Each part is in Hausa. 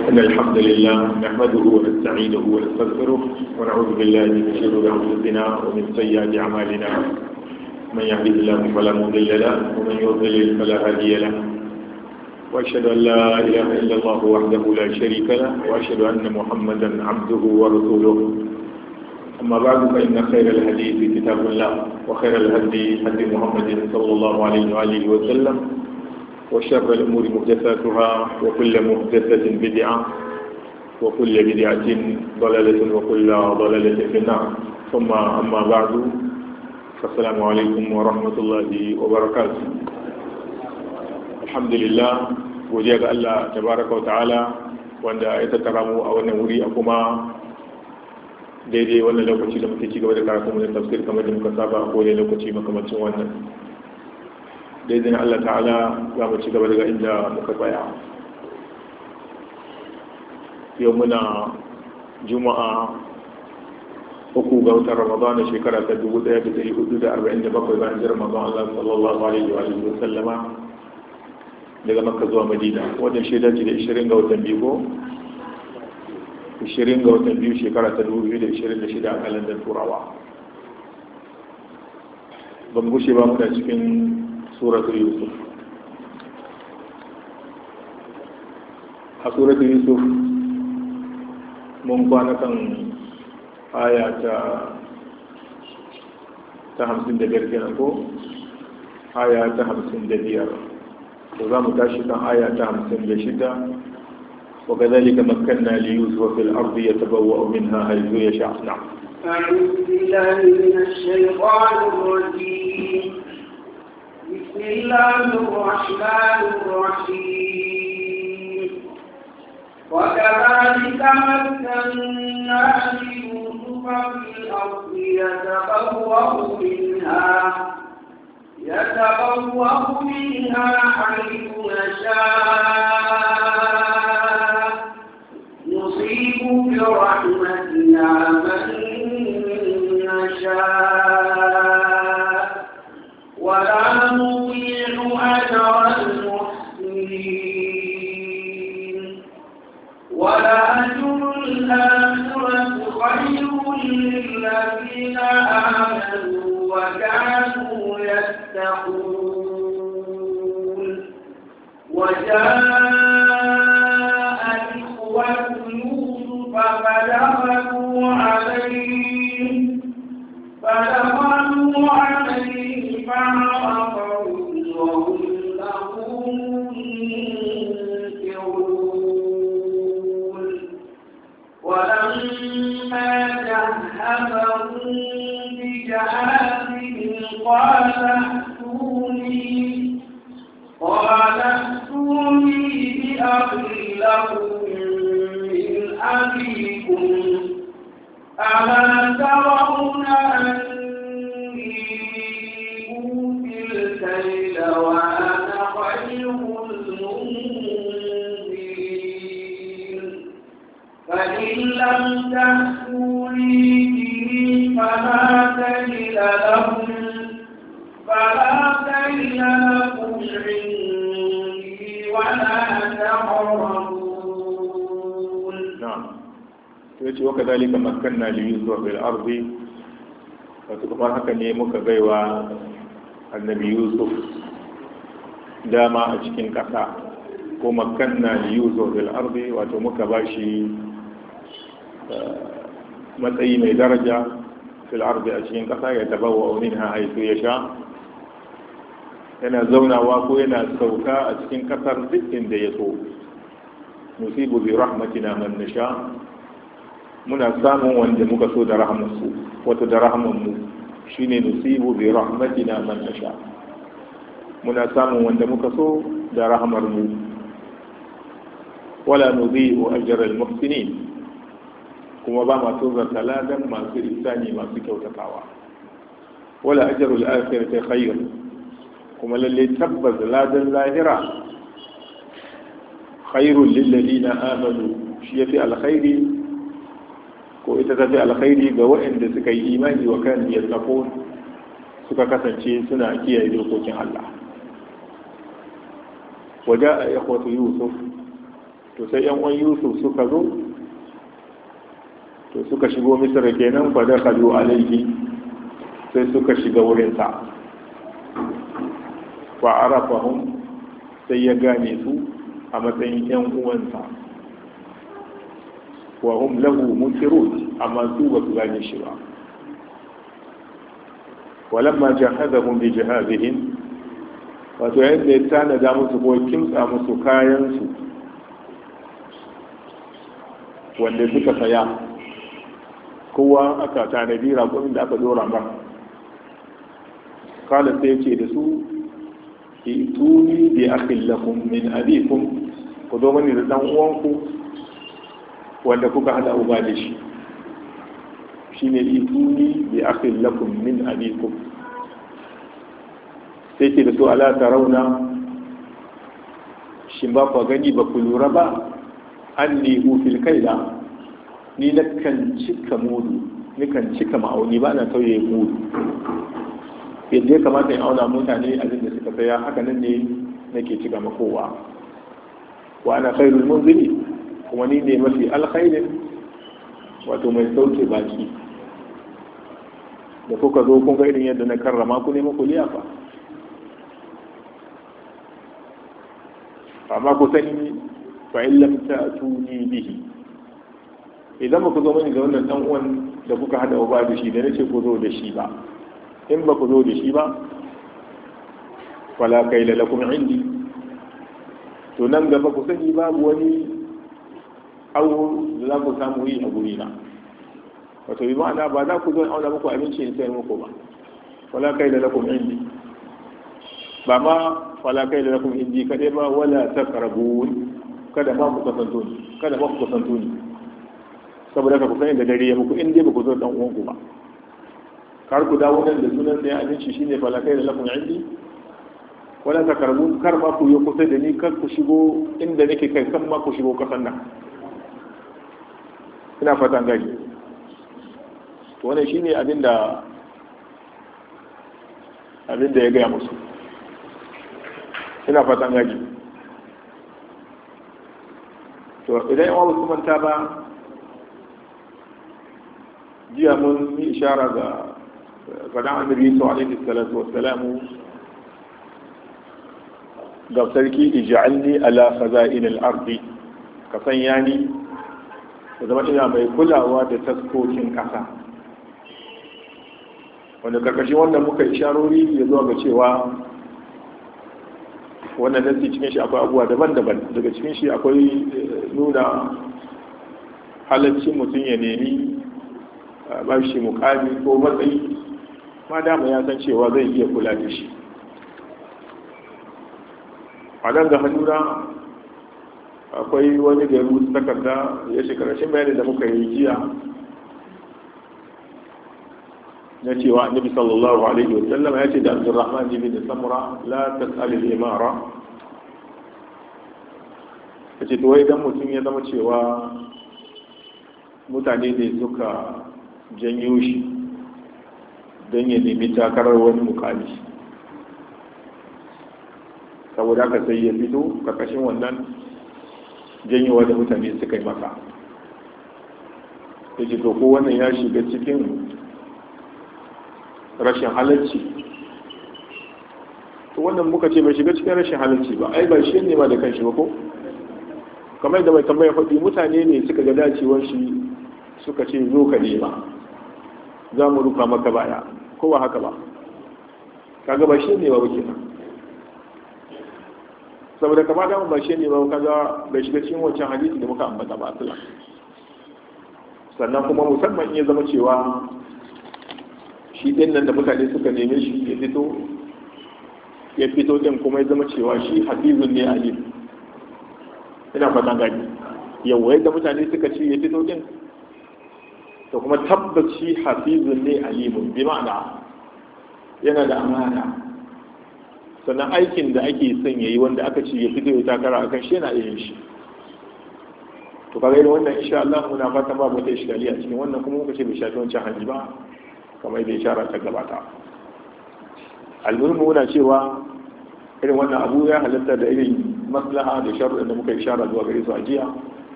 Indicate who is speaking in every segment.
Speaker 1: إن الحمد لله نحمده ونستعينه ونستغفره ونعوذ بالله من شرور أنفسنا ومن سيئات أعمالنا من يهده الله فلا مضل له ومن يضلل فلا هادي له وأشهد أن لا إله إلا الله وحده لا شريك له وأشهد أن محمدا عبده ورسوله أما بعد فإن خير الحديث كتاب الله وخير الهدي هدي محمد صلى الله عليه وآله وسلم وشر الأمور محدثاتها وكل محدثة بدعة وكل بدعة ضلالة وكل ضلالة في النار ثم أما بعد فالسلام عليكم ورحمة الله وبركاته الحمد لله وجاء الله تبارك وتعالى وأن يتكرموا أو نوري أكما daidai wannan lokaci da muke cigaba da karatu mun tafsir kamar da muka saba a kowane lokaci makamancin wannan daidai na Allah ta'ala za mu ci gaba daga inda muka tsaya yau muna juma'a 3 ga watan ramadana shekara ta 1447 bayan hijirar manzon Allah sallallahu alaihi wa sallama daga makka zuwa madina wannan shaida ce da 20 ga watan biyu 20 ga watan biyu shekara ta 2026 a kalandar turawa ban gushe ba mu da cikin suratul yusuf a suratul yusuf mun kwana kan aya ta 55 kenan ko aya ta 55 to za mu tashi kan aya ta 56 وكذلك مكنا ليوسف في الأرض يتبوأ منها حيث يشاء نعم
Speaker 2: أعوذ بالله من الشيطان الرجيم بسم الله الرحمن الرحيم وكذلك مكنا ليوسف في الأرض يتبوأ منها حيث يشاء نصيب برحمتنا من نشاء ولا نضيع أجر المحسنين ولأجر الآخرة خير للذين آمنوا وكانوا يتقون وجاء إخوة يوسف فدخلوا عليه فعرفهم وهم له منكرون ولما جهزهم بجهازهم قال ائتوني بأخ لكم من أبيكم ألا ترون أني أوفي الكيل وأنا خير المنزلين فإن لم تأتوني به فلا كيل لكم عندي ولا تقربون
Speaker 1: نعم yace wa kadhalika makkanna li yusuf fil ardi wato kuma haka ne muka baiwa annabi yusuf dama a cikin kasa ko makkanna li yusuf fil ardi wato muka bashi matsayi mai daraja fil ardi a cikin kasa ya tabawa minha haythu yasha yana zaunawa ko yana sauka a cikin kasar duk inda ya so nusibu bi rahmatina man nasha muna samun wanda muka so da rahmansu wato da rahmanmu shine nusibu bi rahmatina man nasha muna samun wanda muka so da rahmarmu wala nudhi'u ajra al-muhsinin kuma ba ma tozarta ladan masu ihsani masu kyautatawa wala ajrul akhirati khayr kuma lalle tabbas ladan lahira khairul lil ladina amanu shi yafi alkhairi ko ita ta fi alkhairi ga waɗanda suka yi imani wa kan yattaqun suka kasance suna kiyaye dokokin Allah waja'a ikhwatu yusuf to sai yan uwan Yusuf suka zo to suka shigo Misra kenan fa dakhalu alayhi sai suka shiga wurin sa fa arafahum sai ya gane su a matsayin yan uwansa wa hum lahu munkirun amma su ba su gane shi ba walamma jahazahum bi jihazihim wato yadda ya tanada musu ko kimtsa musu kayansu wanda suka saya kowa aka tanadi raƙumin da aka dora ba kala sai ce da su ituni bi akhin lakum min abikum ku zo mani da dan uwanku wanda kuka hada uba da shi shine ituni bi akhin lakum min abikum sai ce da su ala tarawna shin ba ku gani ba ku lura ba anni ufil kaila ni nakan cika mudu nikan cika ma'auni ba na tauye mudu yadda ya kamata in auna mutane abin da suka saya haka nan ne nake cika makowa wa ana khairul munzili kuma ni ne mafi alkhairin wato mai sauke baki da kuka zo kun ga irin yadda na karrama ku ne muku liyafa amma ku sani fa in lam ta'tuni bihi idan ba ku zo mani da wannan dan uwan da kuka hada uba da shi da nace ku zo da shi ba in ba ku zo da shi ba wala kaila lakum indi to nan gaba ku sani babu wani awo da za ku samu yi a guri na wato bi ma'ana ba za ku zo in auna muku abinci in sayar muku ba wala kaila lakum indi ba ma wala kaila lakum indi kadai ba wala taqrabun kada ma ku kusanto ni kada ma ku kusanto ni saboda ka ku sani da dare ya muku in dai ba ku zo dan uwanku ba kar ku dawo nan da sunan sai abinci shine falakai da lakum indi wala takarbu kar ma ku yi kusa da ni kar ku shigo inda nake kai kan ma ku shigo kasan nan ina fatan gani to wannan shine abinda ya gaya musu ina fatan gani to idan yawa musu manta ba jiya mun yi ishara ga faɗan annabi Isa alaihi salatu wassalamu ga sarki ij'alni ala khaza'in al-ardi ka sanya ni da zama ina mai kulawa da taskokin ƙasa wanda karkashin wannan muka isharori ya zuwa ga cewa wannan nasi cikin shi akwai abubuwa daban-daban daga cikin shi akwai nuna halaccin mutum ya nemi ba shi mukami ko matsayi ma dama ya san cewa zai iya kula da shi a nan ga hannuna akwai wani da rubuta takarda ya shekarashin bayani da muka yi jiya na cewa annabi sallallahu alaihi wa sallam ya ce da Abdurrahman ibn Samura la tas'al al-imara kace to wai dan mutum ya zama cewa mutane ne suka janyo shi don ya nemi takarar wani mukami saboda haka sai ya fito karkashin wannan janyowa da mutane suka yi maka ya ce to ko wannan ya shiga cikin rashin halarci to wannan muka ce bai shiga cikin rashin halarci ba ai ba shi ne ma da kanshi ba ko kamar da mai tambaya faɗi mutane ne suka ga dacewar shi suka ce zo ka nema za mu rufa maka baya ko ba haka ba kaga ba shi ne ba wuce nan saboda kama da ba shi ne ba kaga bai shiga cikin wancan hadisi da muka ambata ba asala sannan kuma musamman ya zama cewa shi din nan da mutane suka neme shi ya fito din kuma ya zama cewa shi hafizun ne alim ina fatan gani yawa yadda mutane suka ce ya fito din to kuma tabbaci hafizun ne alimun bi ma'ana yana da amana sannan aikin da ake son yayi wanda aka ce ya fito ya takara akan shi yana yin shi to kaga irin wannan insha Allah muna fatan babu wata iskali a cikin wannan kuma muka ce bai shafi wancan hali ba kamar da ishara ta gabata almuhimmi muna cewa irin wannan abu ya halatta da irin maslaha da sharuɗin da muka ishara zuwa gare su a jiya.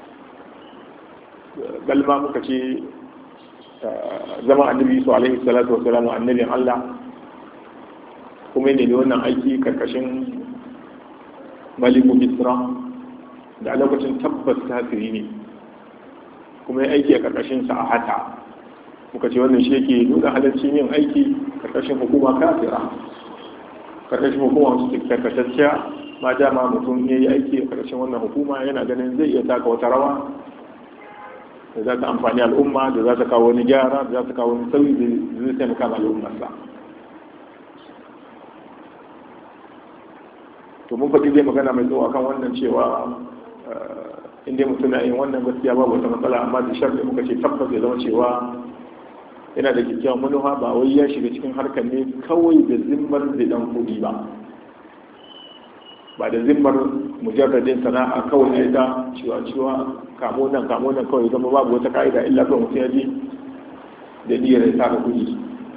Speaker 1: Galma muka ce zama annabi su alaihi salatu wasalam annabin Allah kuma ne wannan aiki karkashin maliku Misra da a lokacin tabbas tasiri ne kuma ya aiki a karkashin sa a hata. Muka ce wannan shi yake nuna halaccin yin aiki karkashin hukuma kafira, karkashin hukuma su karkatacciya. Ma dama mutum ya yi aiki a karkashin wannan hukuma yana ganin zai iya taka wata rawa da za ta amfani al'umma, da za ta kawo wani gyara, da za ta kawo wani sauyi da zai taimaka ma al'ummarsa. To mun faɗi zai magana mai tsawo akan wannan cewa inda mutum na yin wannan gaskiya babu wata matsala, amma da sharɗi muka ce tabbas ya zama cewa yana da kyakkyawan manufa, ba wai ya shiga cikin harkar ne kawai da zimmar da dan kuɗi ba da zimmar mujarradin sana'a kawai ne ta cewa kamo nan kawai zama babu wata ka'ida illa kawai mutum ya ji da niyyar ya saka kuɗi.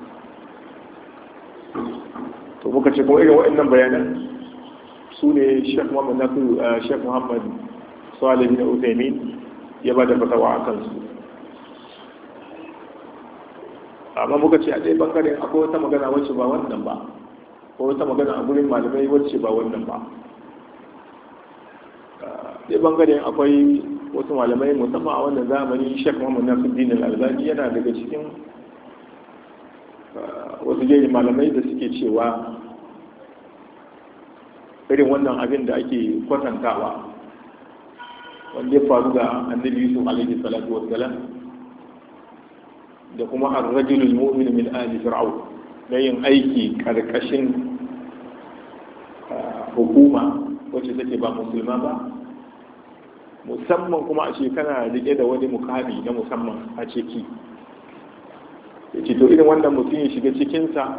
Speaker 1: To muka ce kuma irin waɗannan bayanan su ne Sheikh Muhammad Salih bin Uthaymeen ya ba da fatawa a kansu. Amma muka ce a ɗaya bangaren akwai wata magana wacce ba wannan ba, ko wata magana a gurin malamai wacce ba wannan ba. Ɗaya bangaren akwai wasu malamai musamman a wannan zamani. Sheikh Muhammad Nasiruddin Al-Albani yana daga cikin wasu jerin malamai da suke cewa irin wannan abin da ake kwatantawa wanda ya faru ga annabi Yusuf alaihi salatu wassalam da kuma ar-rajulul mu'min min ali fir'aun da yin aiki karkashin hukuma wacce take ba musulma ba, musamman kuma a ce kana rike da wani mukami na musamman a ciki. Yace to irin wannan mutum ya shiga cikinsa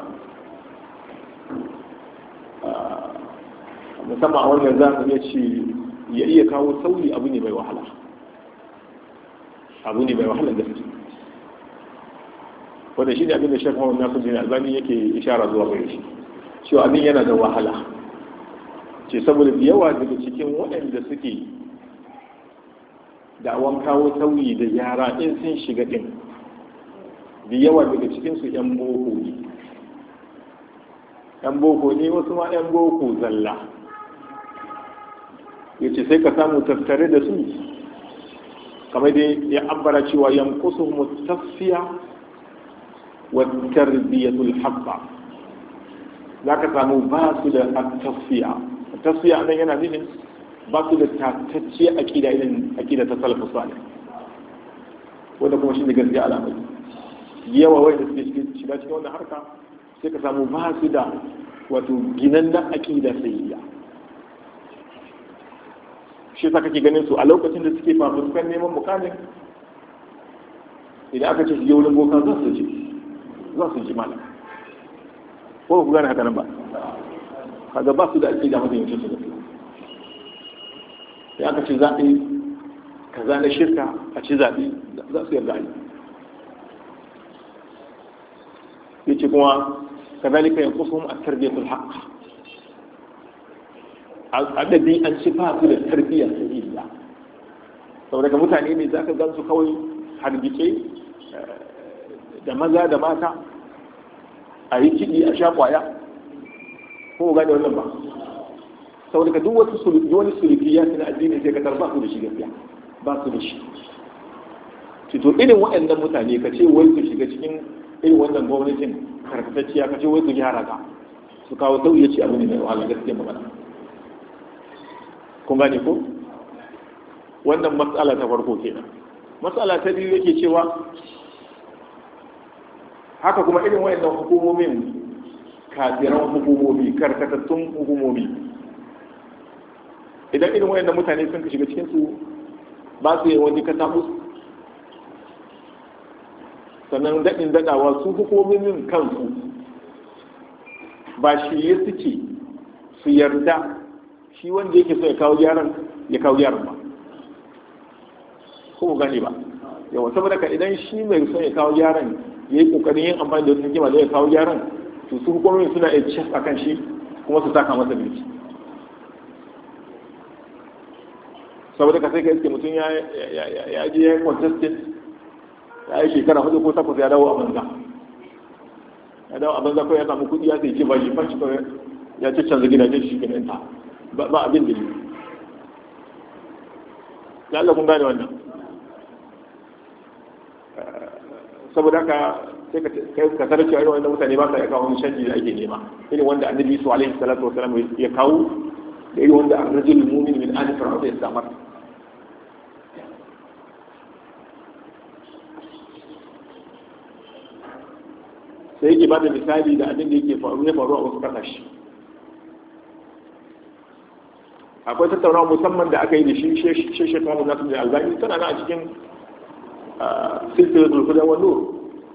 Speaker 1: musamman a wannan zamani ya ce ya iya kawo sauyi abu ne mai wahala, gaske. Wanda shi ne abin da Sheikh Muhammad Nasiruddin Albani yake ishara zuwa gare shi, cewa abin yana da wahala. Ce saboda da yawa daga cikin waɗanda suke da'awan kawo sauyi da yara in sun shiga ɗin, da yawa daga cikinsu 'yan boko ne. 'Yan boko ne, wasu ma 'yan boko zalla. Ya ce sai ka samu tattare da su, kamar dai ya ambara cewa yankusu mutafiya wa tarbiyatul habba. Za ka samu ba su da tafiya. Tafiya nan yana nufin ba su da tatacce aƙida irin aƙida ta salafu salih, wanda kuma shi ne gaskiya alamai. Yawa wanda suke shiga cikin wannan harka sai ka samu ba su da wato ginannan aƙida sayyiya. Shi sa kake ganin su a lokacin da suke fafutukan neman mukamin, idan aka ce su je wurin boka za su ji malam, ko ku gane haka nan ba, kaga ba su da aƙida mafi yancin su da su. Sai aka ce zaɓe kaza na shirka a ci zaɓe za su yarda yi. Ya ce kuma kazalika yanqusuhum at-tarbiyatul haqq. Adadi an ci ba su da tarbiyyar sahiha. Saboda ga mutane ne zaka gan su kawai hargitse da maza da mata, a yi kiɗi a sha ƙwaya, ko gane wannan ba. Saboda ka duk wani sulukiya na addini sai ka tarba su da shi gaskiya, ba su da shi. To irin waɗannan mutane ka ce wai su shiga cikin irin wannan gwamnatin karkatacciya, ka ce wai su gyara ka, su kawo sauyi, ya ce abu ne mai wahala gaskiya magana. Kun gane ko? Wannan matsala ta farko kenan. Matsala ta biyu yake cewa haka kuma irin wayannan hukumomin, kafiran hukumomi, karkatattun hukumomi, idan irin wayannan mutane sun shiga cikin su ba su yi wani katabus, sannan daɗin daɗawa su hukumomin kansu ba shi ya suke su yarda shi wanda yake so ya kawo gyaran ba, ko gane ba. Yawa saboda ka idan shi mai so ya kawo gyaran ya yi kokarin yin amfani da wasu hikima da ya kawo gyaran, to su hukumomin suna iya cef a kan shi kuma su saka masa birki. saboda ka sai ka iske mutum ya je ya contested ya yi shekara 4 ko 8 ya dawo a banza ko ya samu kuɗi ya sai ce ba shi fanci ko ya ce canza gidajen shi kenan ta ba abin da yi ya Allah kun gane wannan saboda haka sai ka tarar cewa irin wannan mutane ba sa ya kawo wani canji da ake nema irin wanda annabi su alaihi salatu wasalam ya kawo da irin wanda ar-rajul mu'min min ali fir'aun ya samar sai yake ba da misali da abin da yake faru a wasu kasashe akwai tattaunawa musamman da aka yi da shi shekaru nasu da albani tana na a cikin silsilatul huda wan nur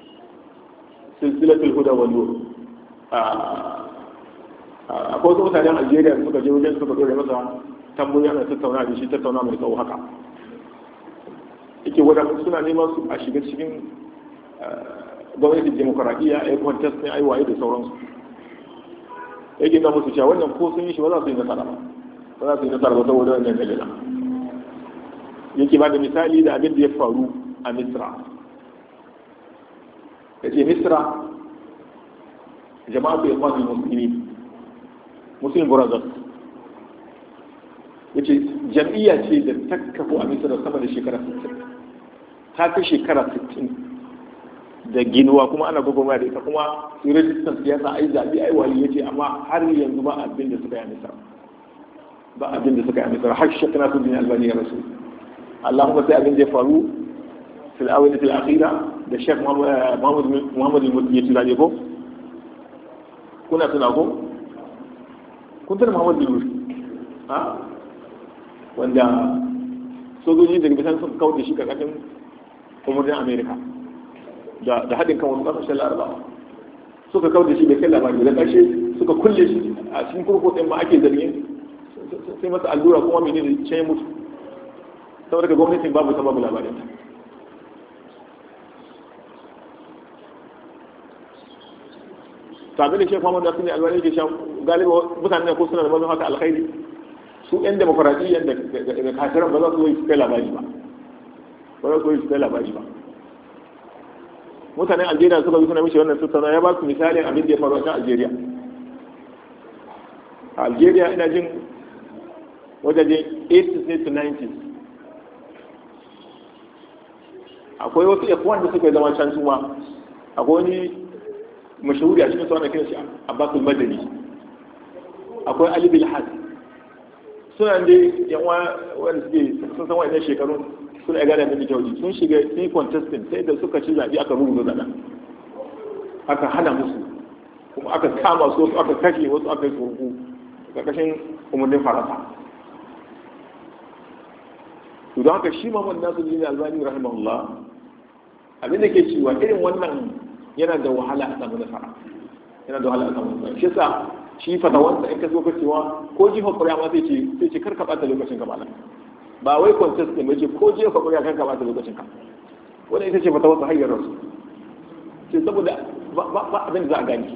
Speaker 1: akwai wasu mutanen Algeria da suka je wajen suka dore masa tambayoyi ana tattauna da shi tattauna mai tsawo haka yake wadda suna neman su a shiga cikin gwamnatin demokuraɗiyya a yi kwantas ne aiwaye da sauransu yake na musu cewa wannan ko sun yi shi ba za su yi nasara ba saboda wannan dalila yake ba da misali da abin da ya faru a misra ya ce misra jama'a su ikwanin muslim brothers ya ce jam'iyya ce da ta kafu a misra sama da shekara 60 ta fi shekara 60 da ginuwa kuma ana gwagwama da ita kuma su rajistan siyasa ai zaɓi ai waye ya ce amma har yanzu ba abin da suka yi a misra har shekara su duniya albani ya rasu Allahumma sai abin da ya faru fil awinati al-akhira da Sheikh Muhammad al-Mutiyyi Tilani ko kuna tuna ko kun tuna Muhammad al-Mutiyyi wanda sojoji daga bisan suka kawo da shi karkashin umarnin Amerika da haɗin kan wasu ƙasashen larabawa suka kawo da shi da kai labari da ƙarshe suka kulle shi a cikin kurkukun ma ake zargin sai masa allura kuma mene da ce mutu saboda ga gwamnatin babu labarin ta abin da shi kwamon da su ne albani ke shan galiba mutane ko suna da mazan haka alkhairi su yan demokuraɗiyyar da kafiran ba za su yi su kai labari ba mutanen Algeria suka suna mishi wannan tattauna ya ba su misalin abin da ya faru a Algeria a Algeria ina jin wajajen 80s ne to 90s akwai wasu F1 da suka yi zama can suma akwai wani mashahuri a cikin su ana kiran shi Abbasul Madani akwai Ali Bilhad suna da yan wanda suke sun san wa'annan shekarun suna gane da jaudi sun shiga sun yi contesting sai da suka ci zaɓe aka rubuta zaɓen aka hana musu kuma aka kama su wasu aka kashe wasu aka yi surku ƙarƙashin umarnin faransa to don haka shi Muhammad Nasiruddin Albani rahimahullah abin da ke cewa irin wannan yana da wahala a samu nasara shi yasa shi fatawansa in ka zo ka cewa ko jifa ƙuri'a ma sai ce kar ka ɓata lokacin ka malam ba wai contest ne ce ko jifa ƙuri'a kar ka ɓata lokacin ka wannan ita ce fatawansa hayyar rasu ce saboda ba abin da za a gani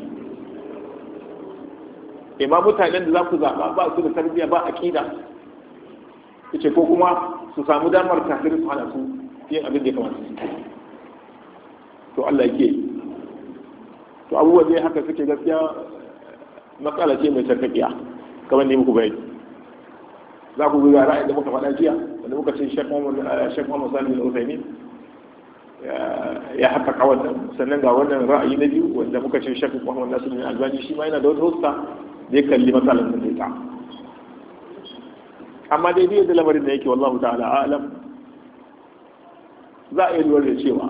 Speaker 1: imma mutanen da za ku zaɓa ba su da tarbiyya ba aƙida ce ko kuma su samu damar kafin su hana su yin abin da ya kamata su to Allah yake to abubuwan zai haka suke gaskiya matsala ce mai sarkakiya kamar ne muku bayani za ku ga ra'ayin da muka faɗa jiya wanda muka ce Sheikh Muhammad Salih Al-Uthaymeen ya haka kawan sannan ga wannan ra'ayi na biyu wanda muka ce Sheikh Muhammad Nasiruddin Albani shi ma yana da wata hosta da ya kalli matsalar da ita amma dai bai da lamarin da yake wallahu ta'ala alam za a yi lura da cewa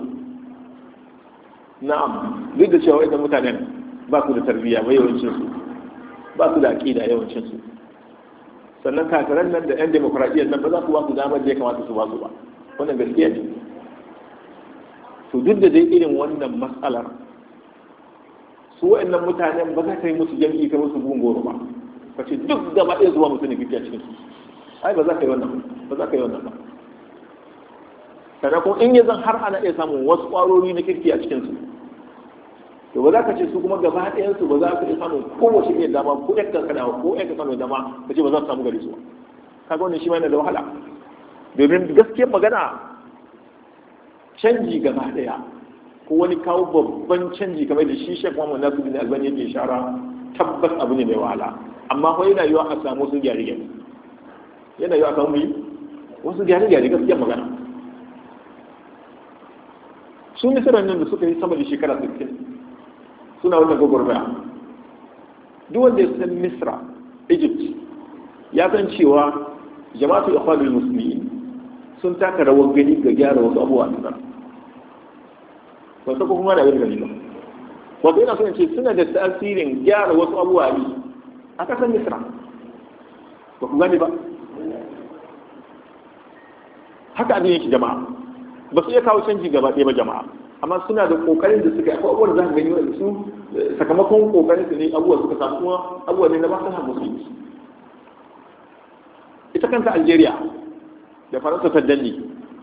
Speaker 1: na'am duk da cewa idan mutanen ba su da tarbiyya ba yawancin su ba su da aqida yawancin su sannan kafiran nan da yan demokradiyyar nan ba za su ba su damar da ya kamata su ba su ba wannan gaskiya ne to duk da dai irin wannan matsalar su wa'annan mutanen ba za ka yi musu jam'i ka musu bugun goro ba ka ce duk gaba ɗaya zuwa musu ne a cikin su ai ba za ka yi wannan ba sannan kuma in ya zan har ana iya samun wasu ƙwarori na kirki a cikin su to ba za ka ce su kuma gaba ɗayan su ba za ka iya samun kowace iya dama ko ƴan kankana ko ƴan kankana dama ka ce ba za su samu gari su kaga wannan shi ma yana da wahala domin gaskiyar magana canji gaba daya ko wani kawo babban canji kamar da shi Sheikh Muhammad Nasiruddin Albani yake shara tabbas abu ne mai wahala amma ko yana yiwa a samu su gyare yana yiwa a samu wasu gyare gaskiyar magana su misalan nan da suka yi sama da shekara 60 suna wannan gwagwarmaya duk wanda ya san Misra Egypt ya san cewa jama'atu ikhwanul muslimin sun taka rawar gani ga gyara wasu abubuwa a nan wasu kuma da abin gani ba wato yana son ce suna da tasirin gyara wasu abubuwa ne a kasar Misra ba ku gani ba haka abin yake jama'a ba su iya kawo canji gaba ɗaya ba jama'a amma suna da kokarin da suka yi abubuwan da za ka gani wanda su sakamakon kokarin su ne abubuwa suka samu kuma abubuwa ne na ba su ha musulunci ita kanta Algeria da Faransa ta danne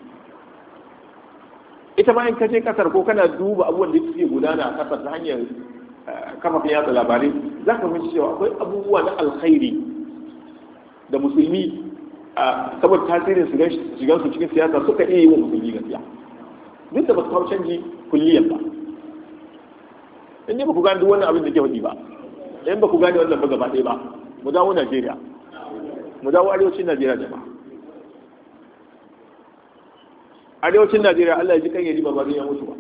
Speaker 1: ita ma in kaje kasar ko kana duba abubuwan da suke gudana a kasar ta hanyar kafafen yatsa labarai za ka fahimci cewa akwai abubuwa na alkhairi da musulmi saboda tasirin shigar su cikin siyasa suka iya yi wa musulmi gaskiya duk da ba su kawo canji kulliyan ba in ne ba ku gane duk wannan abin da ke faɗi ba in ba ku gane wannan ba gaba ɗaya ba mu dawo Najeriya mu dawo arewacin Najeriya jama'a arewacin Najeriya Allah ya ji kan Yarima ba zai ya mutu ba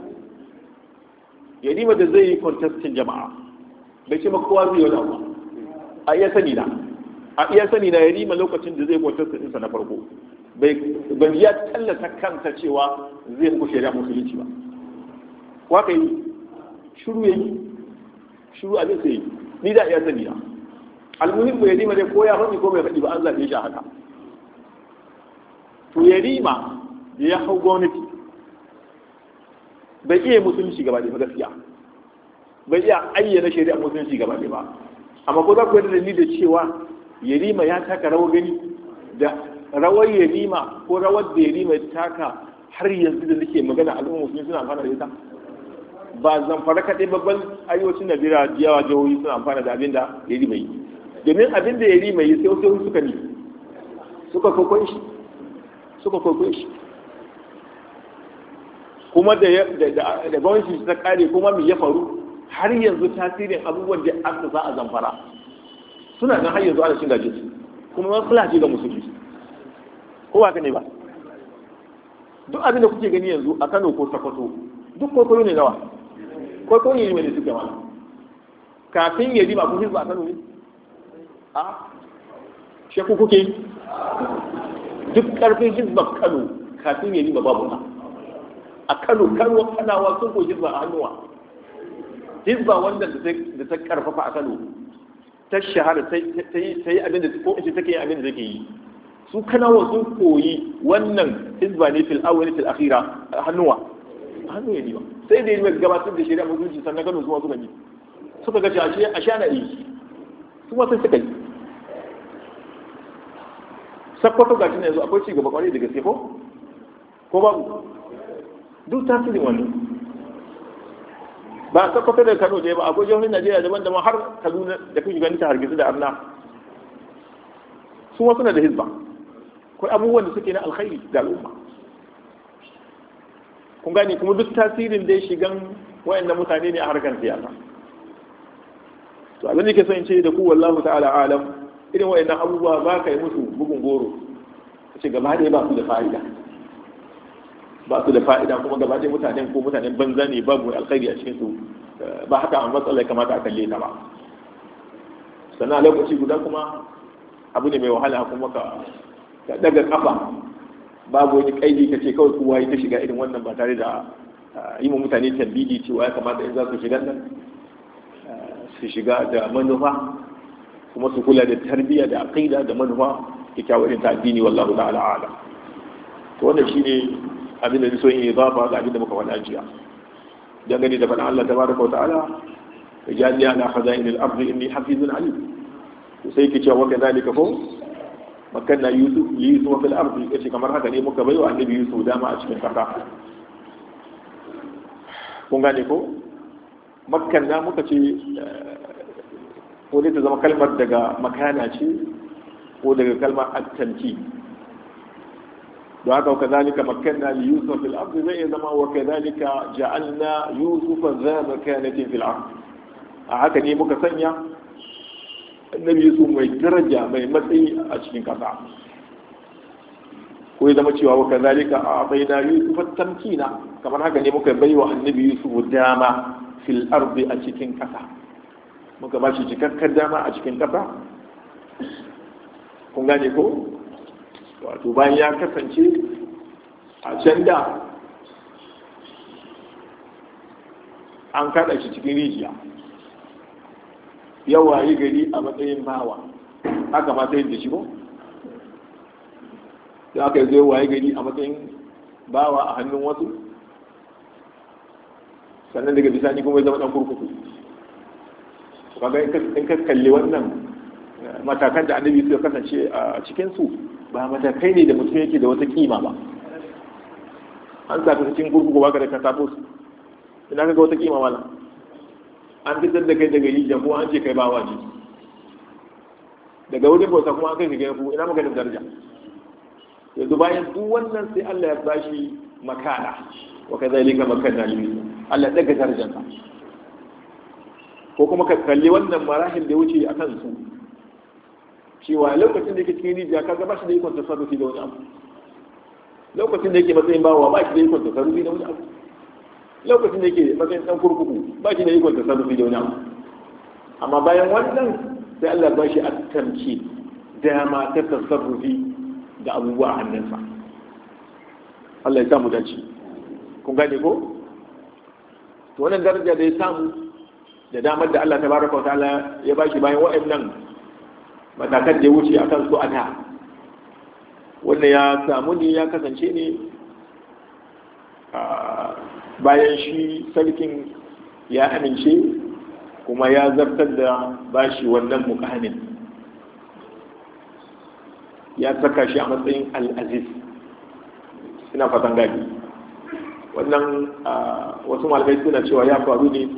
Speaker 1: Yarima da zai yi contestin jama'a bai ce ma kowa zai yi wani abu a iya sani na Yarima lokacin da zai contestin ɗinsa na farko ban ya tallata kanta cewa zai muku shari'a musulunci ba waka yi shuru abin sai ni da iya sani na almuhim bai Yarima dai ko ya faɗi ko bai faɗi ba an zaɓe shi a haka to Yarima da ya hau gwamnati bai iya musulunci gaba ɗaya ba gaskiya bai iya ayyana shari'a musulunci gaba ɗaya ba amma ko za ku yadda ni da cewa Yarima ya taka rawar gani da rawar Yarima ko rawar da Yarima ya taka har yanzu da nake magana al'umma musulmi suna amfana da ita ba Zamfara kaɗai babban arewacin Najeriya da yawa jihohi suna amfana da abin da Yarima yi domin abin da Yarima yi sai suka kwaikwayo shi kuma da gwamnati ta kare kuma mai ya faru har yanzu tasirin abubuwan da aka za a Zamfara suna nan har yanzu ana cin gaje su kuma wani fulace ga musulmi ko ba ka ne ba duk abin da kuke gani yanzu a Kano ko Sokoto duk kwaikwayo ne nawa kwaikwayo ne suke wani kafin ya ba kun hizba a Kano ne a shekku kuke duk karfin hizba Kano kafin ya ba babu na a kanawa sun ko hizba a hannuwa hizba wanda da ta karfafa a Kano ta shahara ta yi abin da ko ita take yin abin da take yi su kanawa sun koyi wannan hizba ne fil awwal fil akhira hannu ya ba sai da yin gabatar da shari'a musulunci sannan Kano su suka yi suka ga a sha na yi su ma sai suka yi sakwato ga shi ne yanzu akwai ci gaba kwarai da gaske ko babu duk tasirin wannan ba sakwato da Kano ne ba akwai jihohin Najeriya daban-daban har Kaduna da kuke ganin ta hargitsu da arna su ma suna da hizba akwai abubuwan da suke na alkhairi ga al'umma kun gane kuma duk tasirin da ya shigan wayannan mutane ne a harkar siyasa to abin da ke son ce da ku wallahu ta'ala alam irin wayannan abubuwa ba ka yi musu bugun goro ce gaba ɗaya ba su da fa'ida kuma gaba ɗaya mutanen banza ne babu alkhairi a cikin su ba haka an matsala kamata a kalle ta ba sannan a lokaci guda kuma abu ne mai wahala kuma ka daga kafa babu wani kaidi ka ce kawai kowa ya ta shiga irin wannan ba tare da yi ma mutane tambidi cewa ya kamata in za su shiga nan su shiga da manufa kuma su kula da tarbiyya da aqida da manufa kyakkyawar irin ta addini wallahu ta'ala a'lam to wannan shine abin da so yin idafa ga abin da muka faɗa jiya dangane da faɗin Allah tabaraka wa ta'ala ja'alni ala khaza'in al-ardi inni hafizun alim to sai ke cewa kadhalika fa makanna yusuf fil ardi yace kamar haka ne muka baiwa annabi yusuf dama a cikin kasa kun gane ko makanna muka ce ko dai ta zama kalmar daga makana ce ko daga kalmar attanci to haka wa kadhalika makkanna li yusuf fil ard zai zama wa kadhalika ja'alna yusufa za makanatin fil ard a haka ne muka sanya annabi yusuf mai daraja mai matsayi a cikin kasa ko ya zama cewa wa kadhalika a'tayna yusufa tamkina kamar haka ne muka baiwa annabi yusuf dama fil ard a cikin kasa muka ba shi cikakkar dama a cikin kasa kun gane ko wato bayan ya kasance a can da an kada shi cikin rijiya yawa yi gari a matsayin bawa haka ma ta yin da shi ko da aka yi zai waye gari a matsayin bawa a hannun wasu sannan daga bisani kuma ya zama dan kurkuku kaga in ka kalli wannan matakan da annabi suka kasance a cikinsu ba matakai ne da mutum yake da wata kima ba an sa ka cikin gurgugu ba ka da ka sabo su ina ka ga wata kima wala an fitar da kai daga rijiya kuma an ce kai bawa ne daga wurin bauta kuma an kai shiga yanku ina maganin daraja yanzu bayan duk wannan sai Allah ya bashi makana wa kazalika makanna lillahi Allah daga darajarsa ko kuma ka kalli wannan marahil da wuce a kansu cewa lokacin da yake cikin rijiya kaga ba shi da ikon tasarrufi da wani abu lokacin da yake matsayin bawa ba shi da ikon tasarrufi da wani abu lokacin da yake matsayin dan kurkuku ba shi da ikon tasarrufi da wani abu amma bayan wannan sai Allah ba shi at-tamki dama ta tasarrufi da abubuwa a hannunsa Allah ya samu dace kun gane ko to wannan daraja da ya samu da damar da Allah tabaraka wa ta'ala ya bashi bayan waɗannan matakan da ya wuce akan su ada wannan ya samu ne ya kasance ne bayan shi sarkin ya amince kuma ya zartar da bashi wannan mukamin ya saka shi a matsayin al-aziz ina fatan gadi wannan wasu malamai suna cewa ya faru ne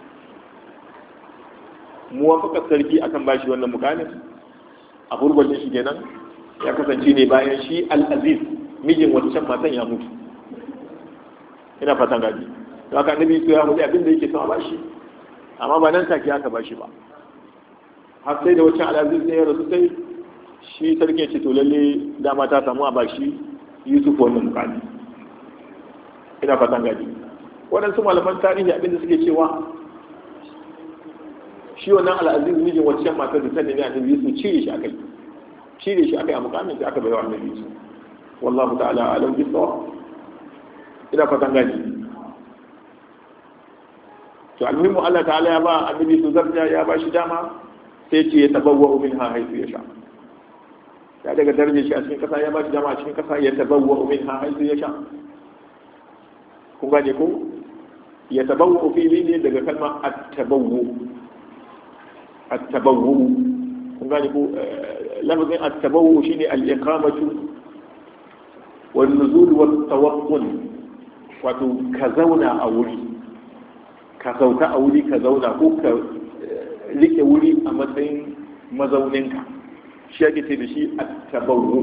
Speaker 1: muwafaqar sarki akan bashi wannan mukamin a gurbacin shi kenan ya kasance ne bayan shi al-aziz mijin wancan matan ya mutu ina fatan gadi don haka annabi ya mutu abin da yake son a bashi amma ba nan take aka bashi ba har sai da wancan al-aziz ne ya rasu sai shi sarki ya ce to lalle dama ta samu a bashi yusuf wannan mukami ina fatan gadi waɗansu malaman tarihi abin da suke cewa shi wannan al'aziz mijin wacce matar da ta nemi annabi Yusuf cire shi akai a mukamin da aka bayar annabi Yusuf wallahu ta'ala alam bisawab ina fatan gani to almuhimu Allah ta'ala ya ba annabi Yusuf zarja ya ba shi dama sai ce ya tabawwa minha haythu yasha ya daga darajar shi a cikin kasa ya ba shi dama a cikin kasa ya tabawwa minha haythu yasha kun gane ko ya tabawwa fili ne daga kalmar at-tabawwu التبوء لفظ التبوء شيء الإقامة والنزول والتوطن wato ka zauna a wuri ka sauka a wuri ka zauna ko ka rike wuri a matsayin mazauninka shi ake ce da shi at-tabawwu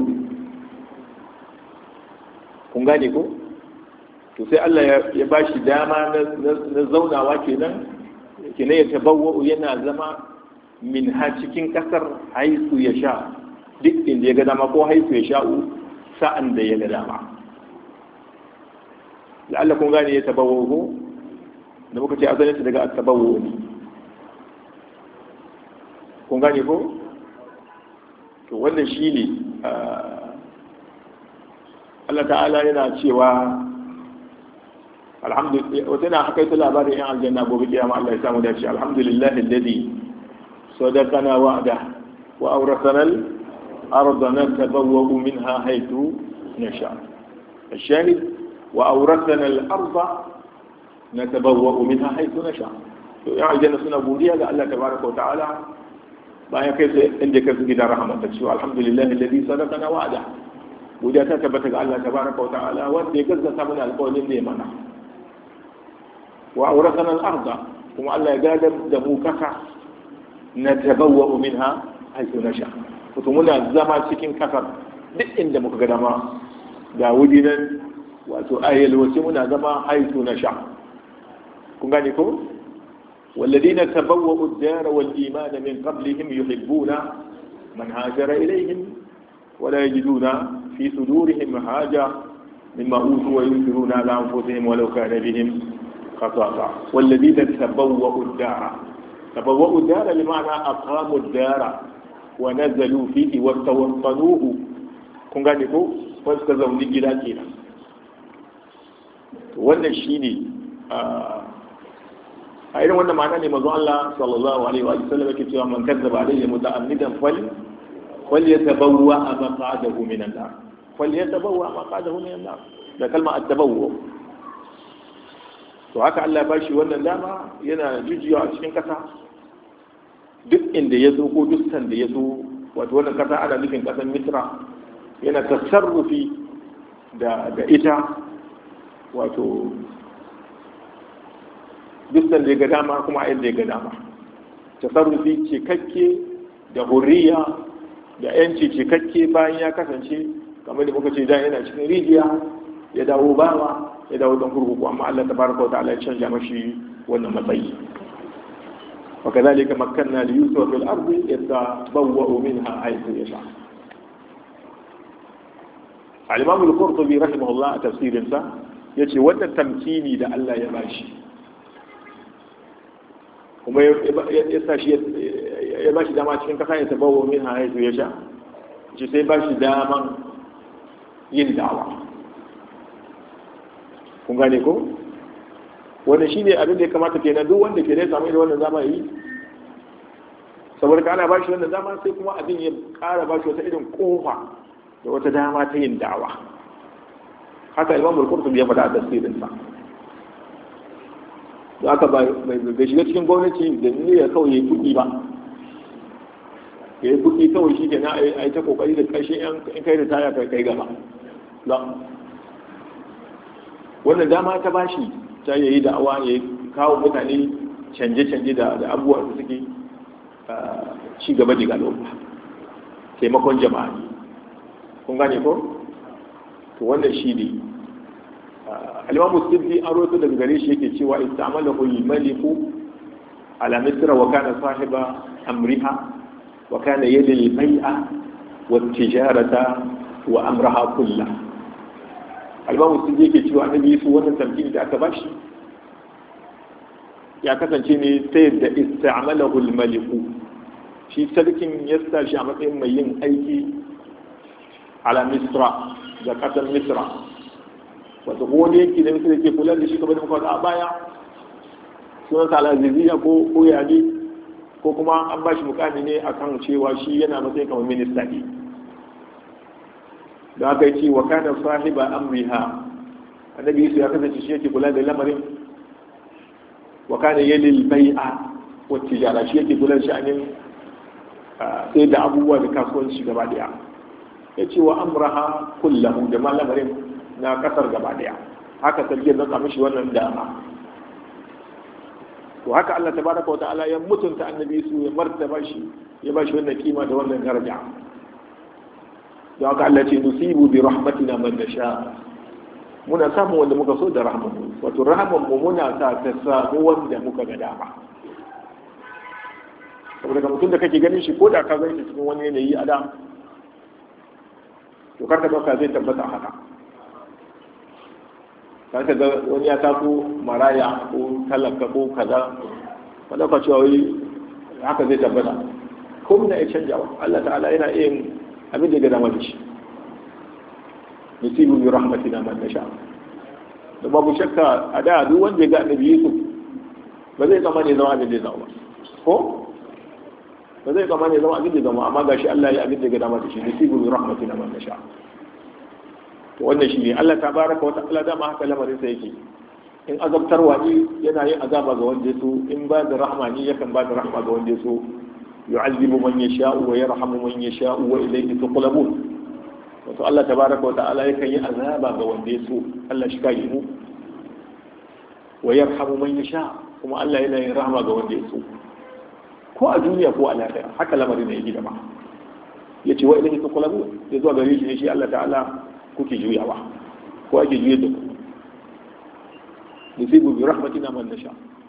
Speaker 1: kun gane ko to sai Allah ya bashi dama na zaunawa kenan ya tabawwu yana zama min ha cikin kasar haisu ya sha duk inda ya ga dama ko haisu ya sha'u sa'an da ya ga dama la'alla kun gane ya tabawo da muka ce azalinsa daga tabawo ne kun gane ko to wannan shi ne Allah ta'ala yana cewa alhamdulillah wata na haka ita labarin yan aljanna gobe kiyama Allah ya samu dace alhamdulillah alladhi صدقنا وعده وأورثنا الأرض نتبوأ منها حيث نشاء الشاهد وأورثنا الأرض نتبوأ منها حيث نشاء يعني جنة سنة بودية الله تبارك وتعالى ما يكيس عندك في قدر رحمة الشوء الحمد لله الذي صدقنا وعده بودية تثبتك الله تبارك وتعالى ودي قزة من القول اللي منع وأورثنا الأرض وما الله يقادر دموكك نتبوأ منها حيث نشاء وتمنى الزمان cikin kasar duk inda muka ga dama ga wuri nan wato ayyal wasu muna zama haitu na sha kun gane ko والذين تبوأوا الدار والإيمان من قبلهم يحبون من هاجر إليهم ولا يجدون في صدورهم حاجة مما أوتوا ويؤثرون على أنفسهم ولو كان بهم خصاصة والذين تبوأوا الدار بمعنى أقاموا الدار ونزلوا فيه واستوطنوه kun gane ko wasu ka zaune gida kenan wannan shine a irin wannan ma'ana ne manzo Allah sallallahu alaihi wa sallam yake cewa man kazzaba alayhi muta'ammidan falyatabawwa maq'adahu minan nar falyatabawwa maq'adahu minan nar da kalma at-tabawwu to haka Allah ya bashi wannan dama yana jujiya a cikin kasa duk inda ya zo ko duk sanda ya zo wato wannan kasa ana nufin kasan Misra yana tasarrufi da ita wato duk da ya ga dama kuma a yadda ya ga dama tasarrufi cikakke da hurriya da yanci cikakke bayan ya kasance kamar da muka ce da yana cikin rijiya ya dawo bawa ya dawo don kurkuku amma Allah tabaraka wa ta'ala ya canja mashi wannan matsayi wa kadhalika makkanna li yusuf fil ardi yatabawwa'u minha haythu yasha al-imam al-qurtubi rahimahullah a tafsirinsa yace wannan tamkini da Allah ya bashi kuma ya ba shi dama cikin kasa ya tabawo min haizu ya sha ce sai ba shi daman yin dawa kun gane ko wanda shi ne abin da ya kamata ke na duk wanda ke zai samu irin wannan zama yi saboda ka ana ba shi wannan dama sai kuma abin ya kara ba shi wata irin kofa da wata dama ta yin dawa haka imam al-qurtubi ya faɗa a tafsirinsa da aka bai shiga cikin gwamnati da niyyar kawai ya yi kuɗi ba ya yi kuɗi kawai shi ke na a yi ta kokari da ƙarshen in kai da taya kai gaba wannan dama ta bashi ta yayi da'awa ya kawo mutane canje-canje da abubuwa da suke ci gaba da al'umma taimakon jama'a kun gane ko to wannan shi ne al-imamu sibbi an roto daga gare shi yake cewa istamalahu al-maliku ala misra wa kana sahiba amriha wa kana yadi al-bai'a wa tijarata wa amraha kullah al-imamu sibbi yake cewa annabi su wannan tamkin da aka bashi ya kasance ne ta yadda istamalahu al-maliku shi sarkin ya sa shi a matsayin mai yin aiki ala misra da kasar misra wata ko wani yanki da misra ke kula da shi kamar da muka a baya sunan sa al-aziziyya ko yadi ko kuma an ba shi mukami ne akan cewa shi yana matsayin kamar minista ne da aka yi ce wa kana sahiba amriha annabi Yusuf ya kasance shi yake kula da lamarin wa kana yalil bai'a wa tijara shi yake kula da sha'anin sai da abubuwa da kasuwanci gaba daya ya ce wa amraha kullahu da lamarin na kasar gaba daya haka sarki ya zaka mishi wannan dama to haka Allah tabaraka wa ta'ala ya mutunta annabi su ya martaba shi ya ba shi wannan kima da wannan daraja don haka Allah ce nusibu bi rahmatina man nasha muna samun wanda muka so da rahmanmu wato rahmanmu muna sa ta samu wanda muka ga dama saboda ga mutum da kake ganin shi ko da ka gani cikin wani yanayi a da to karka dauka zai tabbata haka karka ga wani ya taso maraya ko talaka ko kaza ka dauka cewa wai haka zai tabbata ko muna iya canjawa Allah ta'ala yana yin abin da ya ga dama da shi nusibu bi rahmatina man nasha da babu shakka a da duk wanda ya ga annabi Yusuf ba zai zama ne zama abin da ya zama ko ba zai zama ne zama abin da ya zama amma gashi Allah ya abin da ya ga dama da shi nusibu bi rahmatina man nasha to wannan shi ne Allah tabaraka wa ta'ala da ma haka lamarin sa yake in azabtarwa ne yana yin azaba ga wanda ya so in ba da rahma ne yakan ba da rahma ga wanda ya so yu'azzibu man yasha'u wa yarhamu man yasha'u wa ilayhi tuqlabun wato Allah tabaraka wa ta'ala yakan yi azaba ga wanda ya so Allah shi kai mu wa yarhamu man yasha kuma Allah yana yin rahama ga wanda ya so ko a duniya ko a lafiya haka lamarin ne yake da ba yace wa ilayhi tuqlabun ya zuwa gare shi ne shi Allah ta'ala kuke juyawa ko ake juyar da ku nusibu bi rahmatina man nasha.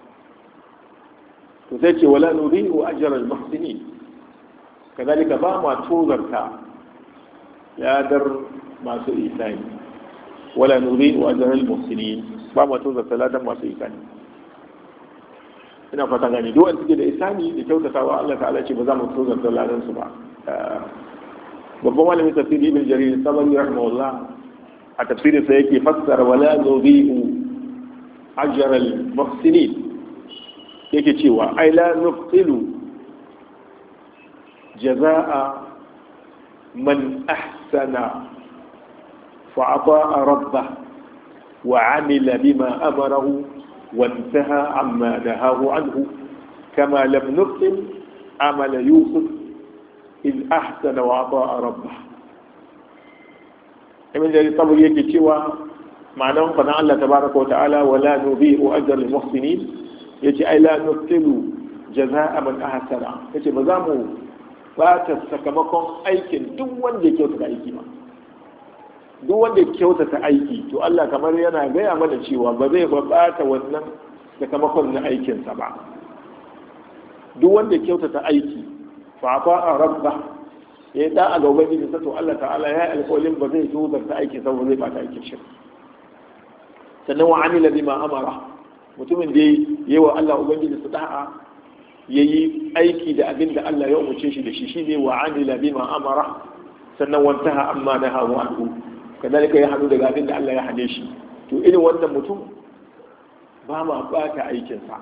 Speaker 1: to sai ce wala nudhi'u ajra al-muhsinin, kadhalika ba ma tuzarta ya dar masu ihsani, wala nudhi'u ajra al-muhsinin, ba ma tuzarta ladan masu ihsani. ina fata gani duk wanda suke da ihsani da kyautatawa Allah ta'ala ce ba za mu tuzarta ladan su ba. babban malamin tafsiri ibn jarir sabari rahimahullah a tafsirin sa yake fassara wala nudhi'u ajra al-muhsinin, yake cewa ai la nubtilu jazaa'a man ahsana fa ata'a rabbah wa 'amila bima amarahu wa intaha amma nahahu anhu kama lam nubtil amala yusuf إذ أحسن وأطاع ربه. من ذلك طبعا يكتوى معناه قناع الله تبارك وتعالى ولا نضيء أجر المحسنين، يجي أي لا نبطل جزاء من أحسن، يجي مزامو فات سكمكم أيكن دون وندي كيوتة أيكي ما duk wanda kyautata aiki to Allah kamar yana gaya mana cewa ba zai bata wannan sakamakon na aikinsa ba. duk wanda kyautata aiki fafa a rabba ya yi da'a ga ubangiji sa to Allah ta'ala ya yi alƙawarin ba zai zo zarta aikin sa ba zai bata aikin shi. sannan wa amila bima amara, mutumin da yayi wa Allah ubangiji sa da'a yayi aiki da abin da Allah ya umarce shi da shi shine wa amila bima amara, sannan wantaha amma nahahu anhu, kadalika ya hadu daga abin da Allah ya hane shi. to irin wannan mutum ba ma bata aikin sa,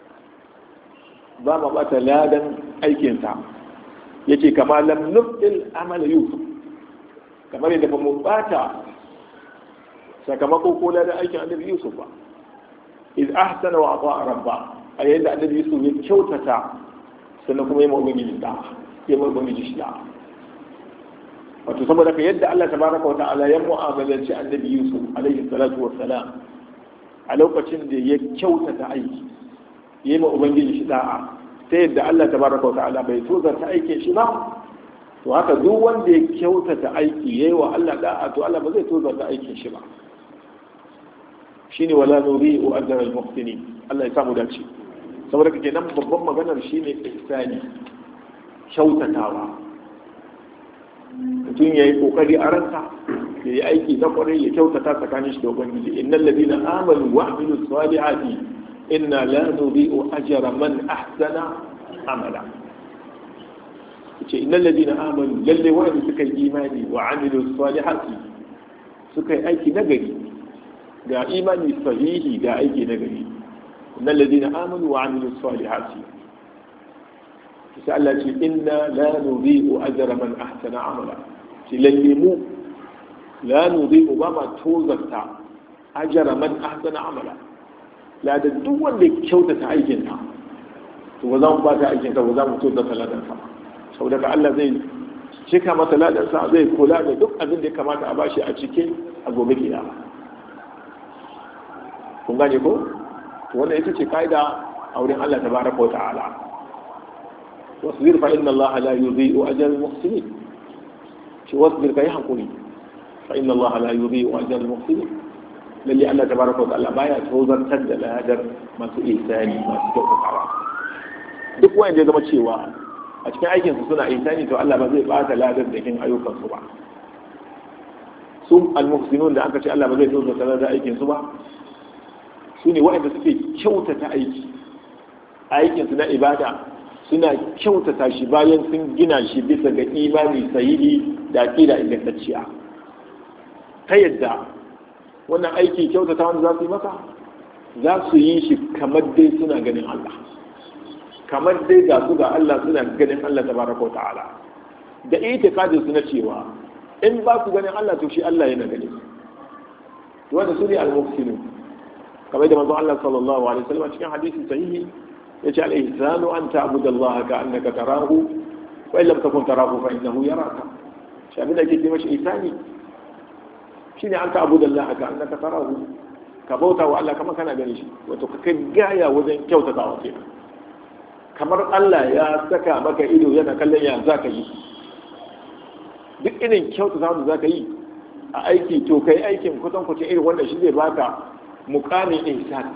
Speaker 1: ba ma bata ladan aikin sa. yace kama lam nubtil amal yusuf, kamar yadda mu bata sakamako ko da aikin annabi yusuf ba. iz ahsana wa ata'a rabba, ayi da annabi yusuf ya kyautata sannan kuma ya mabugiji da ya mabugiji shi da wato saboda ka yadda Allah tabaraka wa ta'ala ya mu'amalanci annabi yusuf alaihi salatu wassalam a lokacin da ya kyautata aiki ya yi ubangiji shi da'a, ta yadda Allah tabaraka wa ta'ala bai tozarta aikin shi ba, to haka duk wanda ya kyautata aiki yayi wa Allah da'a to Allah ba zai tozarta aikin shi ba. shine wala nudhi'u ajra al-muhsinin, Allah ya samu dace. saboda kake nan babban maganar shine ihsani, kyautatawa. mutum yayi kokari a ransa yayi aiki na kwarai ya kyautata tsakanin shi da ubangiji. innal ladina amanu wa amilus salihati inna la nudhi'u ajra man ahsana amala. ce innal ladina amanu, lalle wanda suka yi imani wa amilu salihati, suka yi aiki nagari, ga imani sahihi ga aiki nagari. innal ladina amanu wa amilu salihati, sai Allah ce inna la nudhi'u ajra man ahsana amala. ce lalle mu la nudhi'u ba ma tozarta ajra man ahsana amala, la da duk wanda ya kyautata aikinsa to ba za mu ba ta aikinsa ba za mu kyautata ladansa. saboda ka Allah zai cika masa ladansa, zai kula da duk abin da ya kamata a bashi a cikin a gobe kiyama. kun gane ko? to wannan ita ce kaida a wurin Allah tabaraka wa ta'ala. wasbir fa inna Allah la yudhi'u ajra al-muhsinin. shi wasbir kai hakuri fa inna Allah la yudhi'u ajra al-muhsinin. lalle Allah tabaraka wa ta'ala baya tozartar da ladar masu ihsani, masu kyautatawa. duk wanda ya zama cewa a cikin aikin su suna ihsani to Allah ba zai bata ladar da kin ayyukan su ba. su al-muhsinun da aka ce Allah ba zai tozartar da aikin su ba, su ne wanda suke kyautata aikin su na ibada, suna kyautata shi bayan sun gina shi bisa ga imani sahihi da aqida ingantacciya, ta yadda wannan aiki kyautata wanda za su yi masa, za su yi shi kamar dai suna ganin Allah, kamar dai ga su ga Allah suna ganin Allah tabaraka wa ta'ala, da itikadin su na cewa in ba su ganin Allah to shi Allah yana gani. wanda su ne al-muhsinun, kamar da manzo Allah sallallahu alaihi wasallam cikin hadisi sahihi yace al-ihsanu an ta'budu Allah ka annaka tarahu wa in lam takun tarahu fa innahu yaraka. shi abin da ke cewa shi ihsani shine an ta'budu Allah ka annaka tarahu, ka bauta wa Allah kamar kana gani shi, wato ka kai gaya wajen kyautatawa kenan. kamar Allah ya saka maka ido yana kallon ya zaka yi, duk irin kyautatawa da zaka yi a aiki to kai aikin kusan kuce irin wanda shi zai baka muqamin ihsan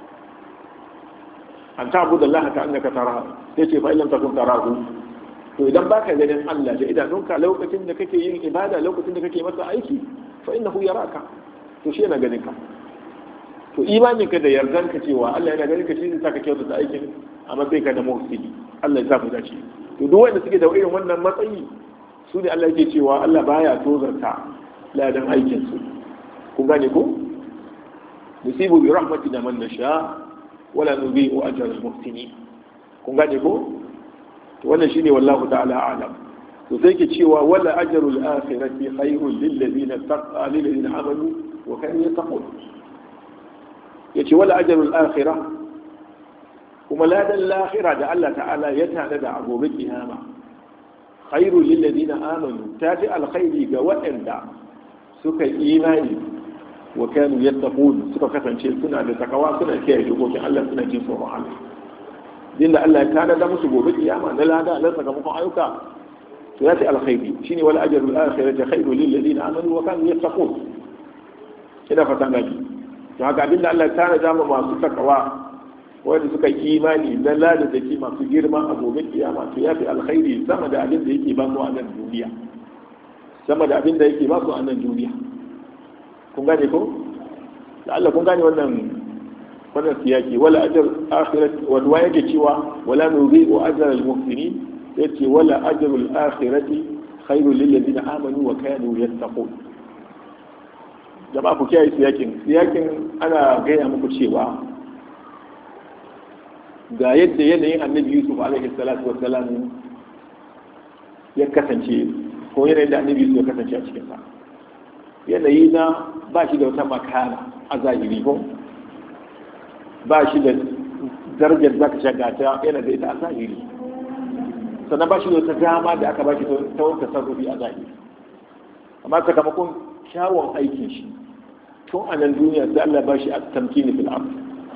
Speaker 1: an ta'budu Allah ka annaka tarahu sai ce fa illam takun tarahu to idan baka ganin Allah da idanunka lokacin da kake yin ibada lokacin da kake masa aiki fa innahu yaraka to shi yana ganin ka to imanin ka da yardan ka cewa Allah yana ganin ka shi zai saka kyautata aikin a matsayin ka da muhsini Allah ya sa mu dace to duk wanda suke da irin wannan matsayi su ne Allah yake cewa Allah baya tozarta ladan aikin su kun gane ko nusibu bi rahmatina man nasha wala nudhi'u ajra al-muhsinin kun gane ko wannan shine wallahu ta'ala a'lam to sai ke cewa wala ajrul akhirati khairul lil ladina taqwa lil ladina amanu wa kanu yattaqun yace wala ajrul akhirah kuma ladan lahira da Allah ta'ala ya tada da gobe kiyama khairul lil ladina amanu tafi alkhairi ga waɗanda suka imani wa kanu yattaqun suka kasance suna da takawa suna kiyaye dokokin Allah suna jin tsoron Allah dinda Allah ya tada da musu gobe kiyama na lada na sakamakon ayyuka to ya ce alkhairi shine wal ajrul akhirati khairul lil ladina amanu wa kanu yattaqun ina fatan gaji to haka abinda Allah ya tada da masu takawa wanda suka yi imani na lada da ke masu girma a gobe kiyama to ya fi alkhairi sama da abin da yake ba su a nan duniya sama da abin da yake ba su a nan duniya kun gane ko da Allah kun gane wannan siyaki wala ajr akhirati wal yake cewa wala nudhi'u ajra al muhsinin yace wala ajru al akhirati khairul lil ladina amanu wa kanu yattaqun jama'a ku kiyaye siyakin ana gaya muku cewa ga yadda yanayin annabi Yusuf alaihi salatu wassalam ya kasance ko yanayin da annabi Yusuf ya kasance a cikin sa yanayi na ba shi da wata makana a zahiri ko ba shi da darajar zaka shaga ta yana da ita a zahiri sannan ba shi da wata dama da aka ba shi ta wata sarrufi a zahiri amma sakamakon kyawun aikin shi tun a nan duniya sai Allah ba shi a tamkini fil ard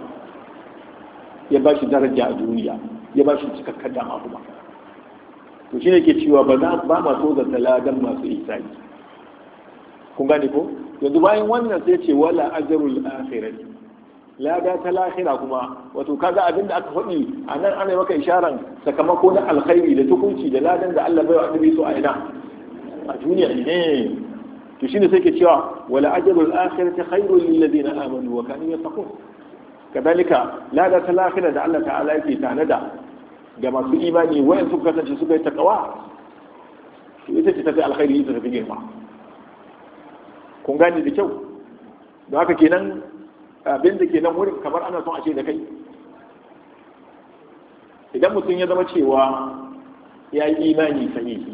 Speaker 1: ya ba shi daraja a duniya ya ba shi cikakken dama kuma to shi ne ke cewa ba ma so da talagan masu isani kun gane ko yanzu bayan wannan sai ce wala ajrul akhirati lada ta lahira kuma wato kaga abinda aka faɗi a nan ana maka isharan sakamako na alkhairi da tukunci da ladan da Allah bai wa annabi so a ina a duniya ne to shine sai ke cewa wala ajrul akhirati khairul lil ladina amanu wa kanu yattaqun kadalika lada ta lahira da Allah ta'ala yake tanada ga masu imani wayan suka kasance suka yi takawa ita ce tafi alkhairi ita tafi girma kun gane da kyau don haka kenan abin da ke nan wurin kamar ana son a ce da kai idan mutum ya zama cewa ya yi imani sahihi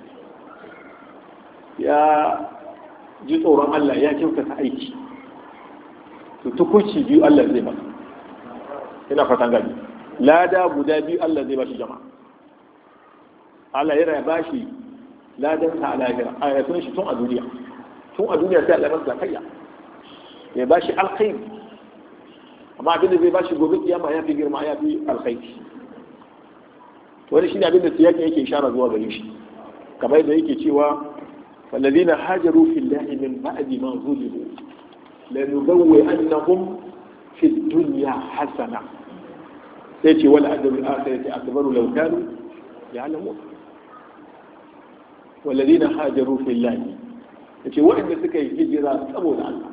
Speaker 1: ya ji tsoron Allah ya kyautata aiki to tukunci biyu Allah zai masa ina fatan gani lada guda biyu Allah zai bashi jama'a Allah yana bashi ladan sa a lahira a yatsun shi tun a duniya sai Allah masa kayya ya bashi alkhairi amma abin da zai bashi gobe kiyama ya fi girma ya fi alkhairi wani shine abin da siyaki yake ishara zuwa gare shi kamar da yake cewa walladhina hajaru fillahi min ba'di ma zulimu lanubawwi annahum fi dunya hasana sai ce wal ajrul akhirati akbaru law kanu ya'lamun walladhina hajaru fillahi yace waɗanda suka yi hijira saboda Allah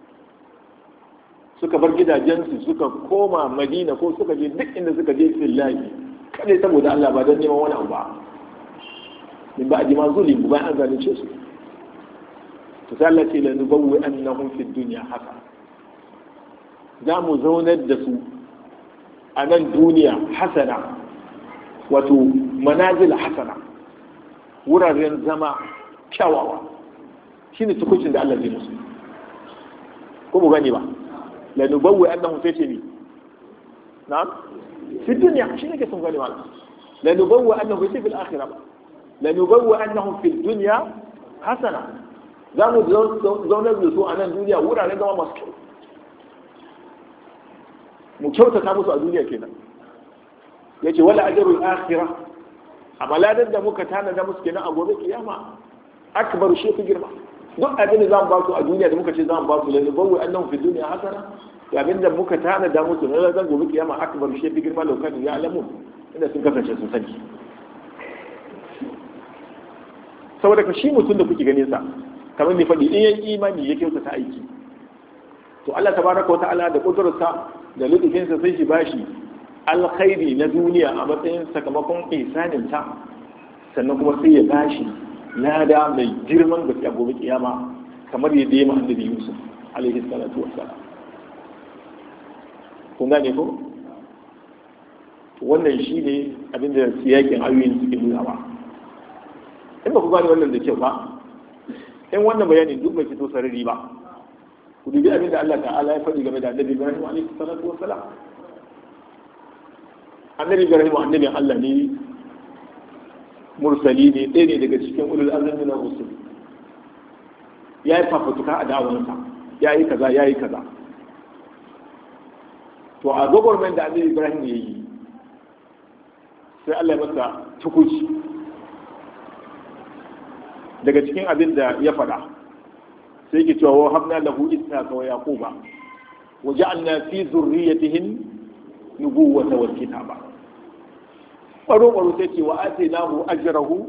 Speaker 1: suka bar gidajensu suka koma Madina ko suka je duk inda suka je fillahi kadai saboda Allah ba don neman wani abu ba min ba ajima zulim ba an zalunce su to sai Allah ce la nubawwi annahum fi dunya haka za mu zaunar da su a nan duniya hasana wato manazil hasana wuraren zama kyawawa shine tukuncin da Allah zai musu ko mu gani ba la nubawwi annahum sai ce ni na'am fi dunya shi ne ke sun gani wala la nubawwi annahum fi al-akhirah la nubawwi annahum fi dunya hasana za mu zaunar da su a nan duniya wuraren zama masu kyau mu kyautata musu a duniya kenan yace wala ajrul akhirah amma ladan da muka tanada musu kenan a gobe kiyama akbar shi fi girma duk abin da zamu ba su a duniya da muka ce zamu ba su lalle bawu annahu fi dunya hasana to abin da muka tana da musu na zan gobe kiyama akbar shi bi girma lokacin ya alamu inda sun kasance sun sani saboda ka shi mutum da kuke ganin sa kamar ne faɗi in yayi imani ya kyautata aiki to Allah tabaraka wa ta'ala da kudurarsa da lutufinsa sai shi bashi alkhairi na duniya a matsayin sakamakon ihsanin ta sannan kuma sai ya bashi lada mai girman gaske a gobe kiyama kamar yadda ya annabi Yusuf alaihi salatu wassalam kun gane ko wannan shine abinda siyakin ayoyin suke nuna ba in ba ku gane wannan da kyau ba in wannan bayanin duk bai fito sarari ba ku dubi abinda Allah ta'ala ya faɗi game da annabi Ibrahim alaihi salatu wassalam annabi Ibrahim annabin Allah ne mursali ne ɗaya ne daga cikin ulul azmi na rusul ya yi fafutuka a da'awarsa ya yi kaza to a gwagwarmen da annabi Ibrahim ya yi sai Allah ya masa tukuci daga cikin abin da ya faɗa sai yake cewa wa habna lahu ishaqa wa yaquba wa ja'alna fi dhurriyyatihi nubuwwata wal kitaba baro sai ce wa atainahu ajrahu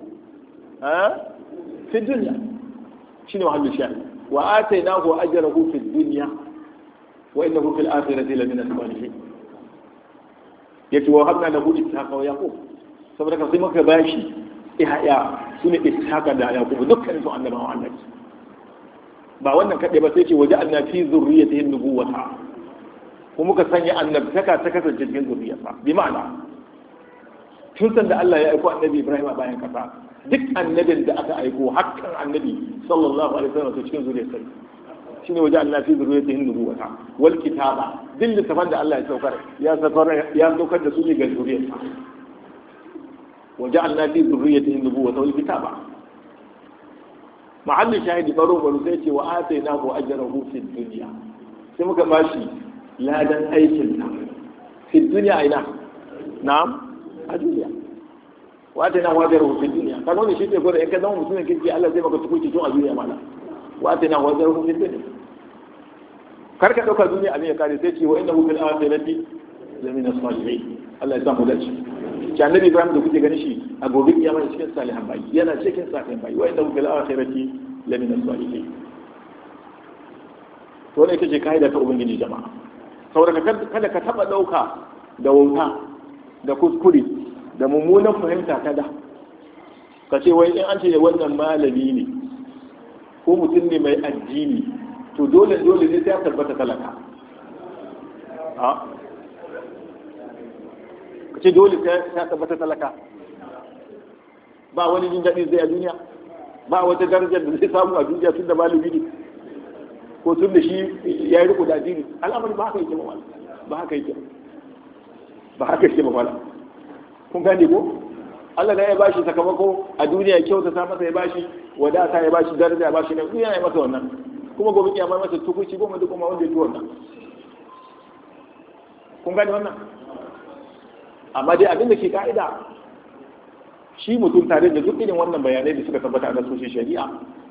Speaker 1: fi dunya shine wahallu shahi wa atainahu ajrahu fi dunya wa innahu fil akhirati lamina as-salihin yace wa habna lahu ishaqa wa yaqub saboda kan sai muka bashi ihya sune ishaqa da yaqub dukkan su annabawan Allah ba wannan kadai ba sai ce waje annabi zurriyatihi nubuwata kuma muka sanya annabtaka ta kasance cikin zuriyarsa bi ma'ana tun san da Allah ya aiko annabi Ibrahim a bayan kasa duk annabin da aka aiko hakkan annabi sallallahu alaihi wasallam cikin zuriyarsa shine waje annabi zurriyatihi nubuwata wal kitaba duk littafan da Allah ya saukar da su ne ga zuriyarsa waje annabi zurriyatihi nubuwata wal kitaba mahallin shahidi baro sai ce wa atainahu ajrahu fid dunya sai muka bashi ladan aikin sa fid dunya ina na'am a duniya wa atainahu ajrahu fid dunya kaga wannan shi ke gore in ka zama mutumin kirki Allah zai maka tukuci tun a duniya mala wa atainahu ajrahu fid dunya kar ka dauka duniya abin ya kare sai ce wa innahu fil akhirati lamina salihin Allah ya samu dace ki annabi Ibrahim da kuke gani shi a gobe kiyama cikin salihan bayi yana cikin salihan bayi wa innahu fil akhirati lamina salihin to ne kace kaida ta ubangiji jama'a saboda kada ka taba dauka da wauta da kuskure da mummunan fahimta kada ka ce wai in an ce wannan malami ne ko mutum ne mai addini to dole ne sai ya tabbata talaka ce dole sai ya tabbata talaka ba wani jin daɗi zai a duniya ba wata darajar da zai samu a duniya tun da malami ne ko tun da shi ya yi riko da addini al'amari ba haka yake ba haka yake ba wala kun gane ko Allah ne ya bashi sakamako a duniya kyauta ta masa ya bashi wadata ya bashi daraja ya bashi na duniya ya masa wannan kuma gobe kiyama masa tukuci goma da kuma wanda ya ci wannan kun gane wannan amma dai abin da ke ka'ida shi mutum tare da duk irin wannan bayanai da suka tabbata a nasoshin shari'a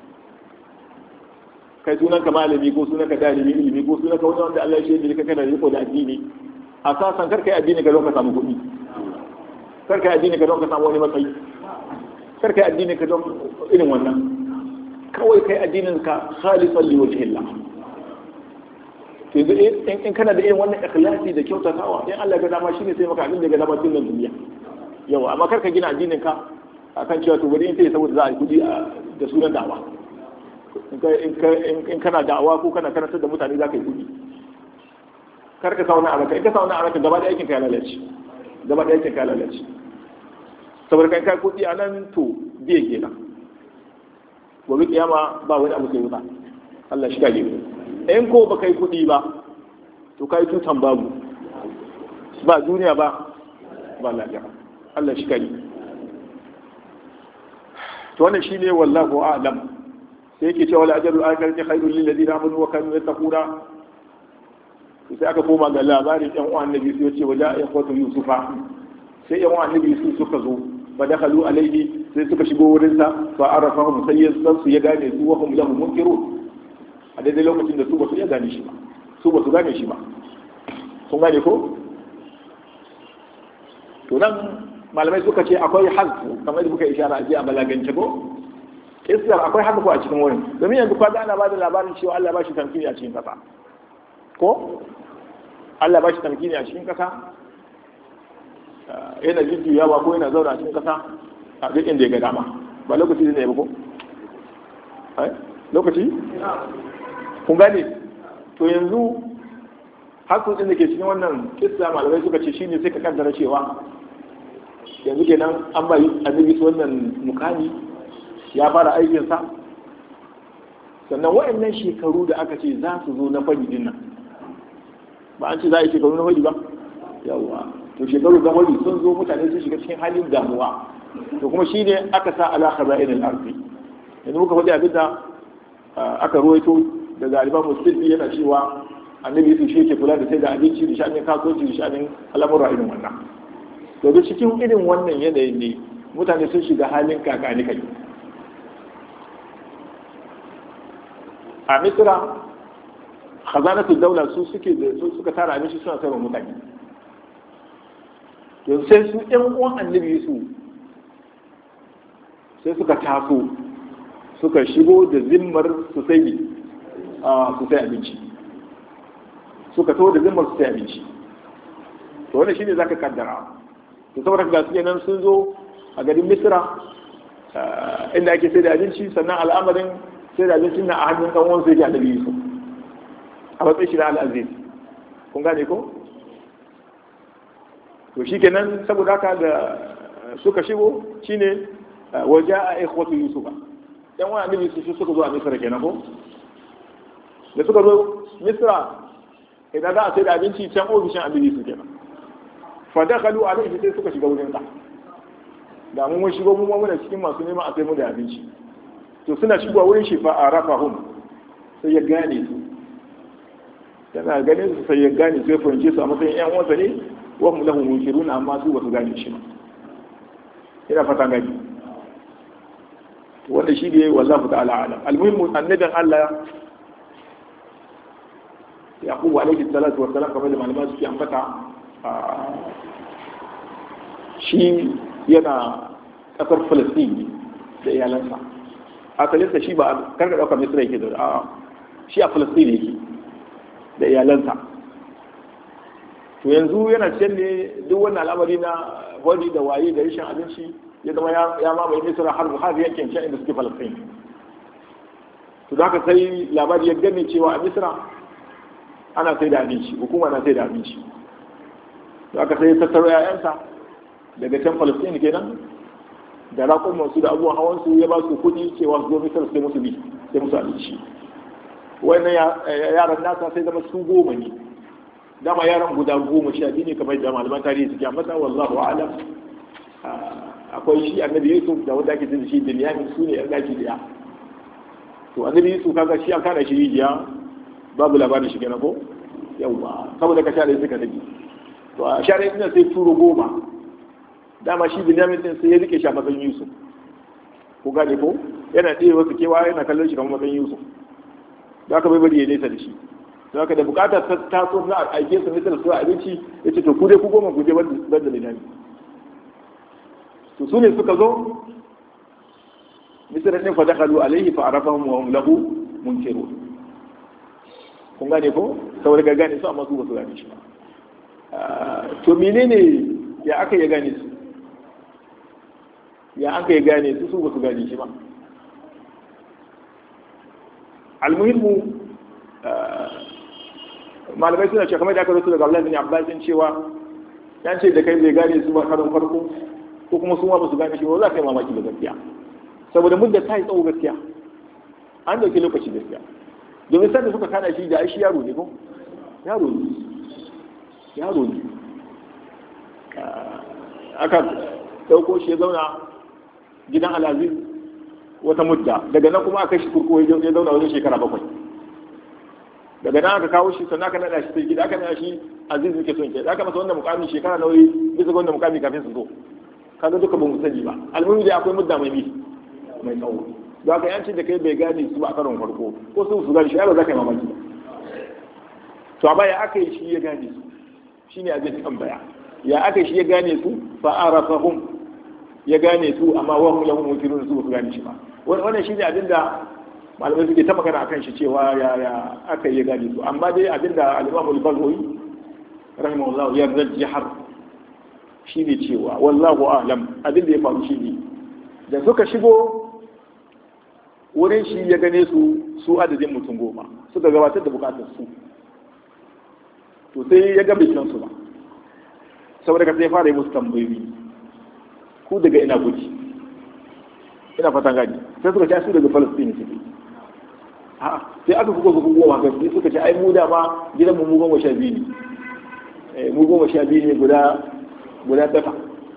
Speaker 1: kai sunan ka malami ko sunan ka dalibi ilimi ko sunan ka wanda Allah ya shaidi ka kana riko da addini asasan karka yi addini ka don ka samu kuɗi karka yi addini ka don ka samu wani matsayi karka yi addini ka don irin wannan kawai kai addinin ka khalisan li wajhillah to in kana da irin wannan ikhlasi da kyautatawa in Allah ga dama shine sai maka abin da ga dama cikin duniya yawa amma karka gina addinin ka akan cewa to bari in sai saboda za a yi kudi da sunan da'awa in kana da'awa ko kana karantar da mutane za ka yi kudi karka sa wani araka in ka sa wani araka gaba da aikin ka ya lalace saboda kai kai kudi a nan to biye kenan gobe kiyama ba wani abu sai wuta Allah shi kage in ko ba kai kudi ba to kai tutan babu ba duniya ba lafiya Allah shi kage to wannan shine wallahu a'lam sai yake cewa al-ajrul akhirati khairul lil ladina amanu wa kanu yattaquna sai aka koma ga labarin ɗan uwan annabi sai yace waja ikhwatu yusufa sai ɗan uwan annabi su suka zo fa dakhalu alayhi sai suka shigo wurin sa fa arafahum sai ya san su ya gane su wa hum lahu munkirun a daidai lokacin da su ba su iya gane shi ba su ba su gane shi ba kun gane ko to nan malamai suka ce akwai hazfu kamar da muka ishara a balagance ko islam akwai hazfu a cikin wurin domin yanzu kwa ana ba da labarin cewa Allah ba shi tamkini a cikin kasa ko Allah ba shi tamkini a cikin kasa yana jujjuyawa ko yana zauna a cikin kasa a duk inda ya ga dama ba lokaci ne ba ko lokaci kun gane to yanzu hasu din da ke cikin wannan kissa malamai suka ce shine sai ka kaddara cewa yanzu kenan an bayi annabi wannan mukami ya fara aikin sa sannan waɗannan shekaru da aka ce za su zo na fadi din nan ba an ce za a yi shekaru na fadi ba yawa to shekaru na fadi sun zo mutane sun shiga cikin halin damuwa to kuma shine aka sa ala khaba'il al-ardi yanzu muka faɗi abinda aka ruwaito daga Al-Imam Muslim yana cewa annabi su shi ke kula da sai da abinci da sha'anin kasuwanci da sha'anin al'amura irin wannan to da cikin irin wannan yanayin ne mutane sun shiga halin kakani kai a misira khazanatul daula su suka tara abinci suna sayarwa mutane to sai su ɗan uwan annabi su sai suka taso suka shigo da zimmar su sai abinci suka taho da zimmar su sai abinci to wannan shine zaka kaddara to saboda ga su nan sun zo a garin Misra inda ake sai da abinci sannan al'amarin sai da abincin na a hannun dan uwan sai da Annabi Yusuf a matsayin shi da al-Aziz kun gane ko to shikenan saboda haka da suka shigo shine waja'a ikhwatu Yusufa yan wani Annabi Yusuf suka zo a Misra kenan ko da suka zo Misra idan za a sai da abinci can ofishin Annabi Yusuf kenan fa dakhalu alayhi sai suka shiga wurin sa da mun shigo mun muna cikin masu neman a sai mu da abinci to suna shigowa wurin shi fa arafahum sai ya gane su yana ganin su sai ya gane su ya fahimce su a matsayin yan uwansa ne wa hum lahu munkirun amma su ba su gane shi ba ina fata gani wanda shi ne wallahu ta'ala alam almuhimmu annabin Allah Yaqub alayhi salatu wa salam kamar da malama suke ambata shi yana kasar Falastin da iyalansa asalinsa shi ba karka dauka Misra yake da a shi a Falastin yake da iyalansa to yanzu yana cikin ne duk wannan al'amari na wani da waye da rashin abinci ya zama ya mamaye Misra har yankin can inda suke Falastin to da haka sai labari ya gane cewa a Misra ana sai da abinci hukuma na sai da abinci to aka sai tattaro yayansa daga can Palestine kenan da raƙon masu da abubuwan hawan su ya ba su kuɗi cewa su zo Misar sai musu bi sai musu abinci wannan yaran nasa sai zama su 10 ne dama yaran guda 12 ne kamar da malaman tarihi suke ambata wallahu a'lam akwai shi annabi Yusuf da wanda ake jin shi Binyamin su ne yan daki daya to annabi Yusuf kaga shi an kada shi rijiya babu labarin shi kenan ko yawa saboda ka share suka tafi to a share ina sai turo 10 dama shi Binyamin din sai ya rike shi a matsayin Yusuf ko gane ko yana tsaye wasu kewa yana kallon shi kamar matsayin Yusuf da aka bai bari ya nesa da shi da aka da bukata ta taso na aike su nesa da su abinci ya ce to ku dai ku 10 ku je ban da Binyamin to su ne suka zo misra ne fa dakhalu alayhi fa arafahum wa hum lahu munkirun kun gane ko saboda ga gane su amma su ba su gane shi ba to menene ya aka ya gane su ya aka ya gane su su ba su gane shi ba almuhimmu malamai suna cewa kamar da aka rasu daga Abdullahi bin Abbas cewa yan ce da kai bai gane su ba karon farko ko kuma su ma ba su gane shi ba za ka yi mamaki da gaskiya saboda mun da ta yi tsawo gaskiya an dauki lokaci gaskiya domin sanda suka kada shi da aishi yaro ne ko yaro ne aka dauko shi ya zauna gidan Al-Aziz wata mudda daga nan kuma aka shi kurkuwa ya zauna wajen shekara 7 daga nan aka kawo shi sannan aka nada shi sai gida aka nada shi Aziz yake son ke aka masa wannan mukami shekara nawa bisa ga wannan mukami kafin su zo kaga duka ba mu sani ba almuhimmi dai akwai mudda mai tsawo da ka yanci da kai bai gane su ba a karon farko ko su gane shi ba za ka yi mamaki ba to a baya aka yi shi ya gane su shine a zai tambaya ya aka yi shi ya gane su fa arafahum ya gane su amma wa hum lahum munkirun su ba su gane shi ba wannan shine abin da malamai suke ta magana akan shi cewa ya aka yi ya gane su amma dai abin da al-Imam al-Baghawi rahimahullah ya rajjahar shine cewa wallahu a'lam abin da ya faru shine da suka shigo wurin shi ya gane su adadin mutum 10 suka gabatar da bukatar su to sai ya ga bikin su ba saboda ka sai fara yi musu tambayoyi ku daga ina guji ina fatan gani sai suka ce su daga Palestine suke sai aka kuka su goma ga su suka ce ai mu da ma gidan mu 12 ne mu 12 ne guda dafa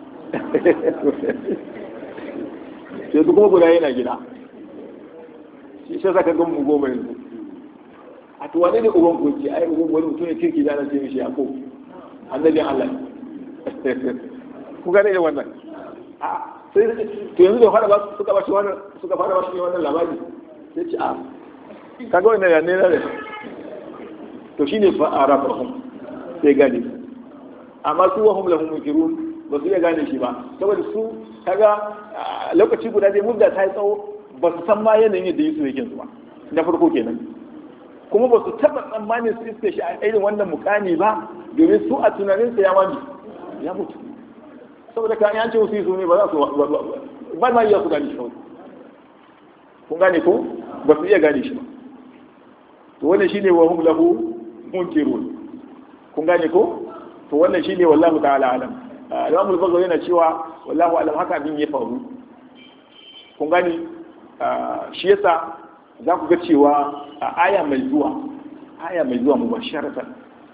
Speaker 1: sai su kuma guda yana gida shi sai saka gan mu 10 yanzu a to wane ne uban koki ai uban wani mutum ne kirki da nan sai mishi yako annabin Allah ku ga da wannan sai to yanzu da fara ba suka fara ba shi wannan labari sai ce kaga wannan ya ne ne to shine fa arafahum sai gane amma su wahum lahum munkirun ba su iya gane shi ba saboda su kaga lokaci guda dai mudda ta yi tsawo ba su san ma yanayin yadda Yusuf yake zuwa na farko kenan kuma ba su taɓa tsammanin su iske shi a irin wannan mukami ba domin su a tunaninsa ya mutu saboda ka an ce su ne ba za su ba ma iya su gane shi ba kun gane ko ba su iya gane shi ba to wannan shine wa hum lahu munkirun kun gane ko to wannan shine wallahu ta'ala alam Imam al-Baghawi yana cewa wallahu alam haka abin ya faru kun gane shi yasa za ku ga cewa a aya mai zuwa mubasharatan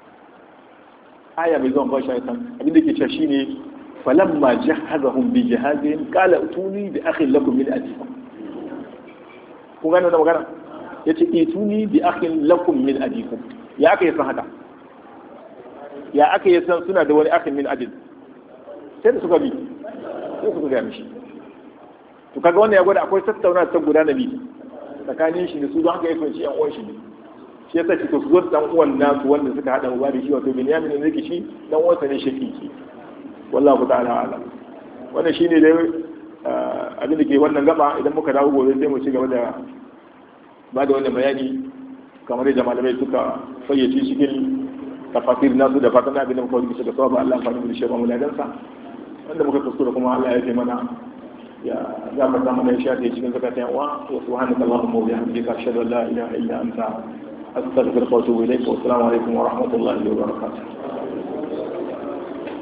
Speaker 1: abinda ke cewa shine falamma jahazahum bi jahazihim qala utuni bi akhin lakum min abikum kun gane wannan magana yace ituni bi akhin lakum min abikum ya aka yi san haka ya aka yi san suna da wani akhin min abin sai da suka ga mishi to kaga wannan ya gwada akwai tattauna ta guda nabi tsakanin shi da su don haka ya fahimci yan uwan shi ne shi yasa ki to su zo dan uwan nasu wanda suka hada uba da shi wato Binyamin ne shi dan uwansa ne shakiki wallahu ta'ala alam wannan shine dai abin da ke wannan gaba idan muka dawo gobe sai mu ci gaba da ba da wannan bayani kamar yadda malamai suka fayyace cikin tafasir nasu da fatan abin da muka wuce da sawaba Allah fa mu shi ba mu ladansa wanda muka kuskura kuma Allah ya yi mana ya gafarta mana ya shafe cikin zakatan wa subhanaka allahumma wa bihamdika ashhadu an la ilaha illa anta astaghfiruka wa atubu ilayk wa assalamu alaikum wa rahmatullahi wa barakatuh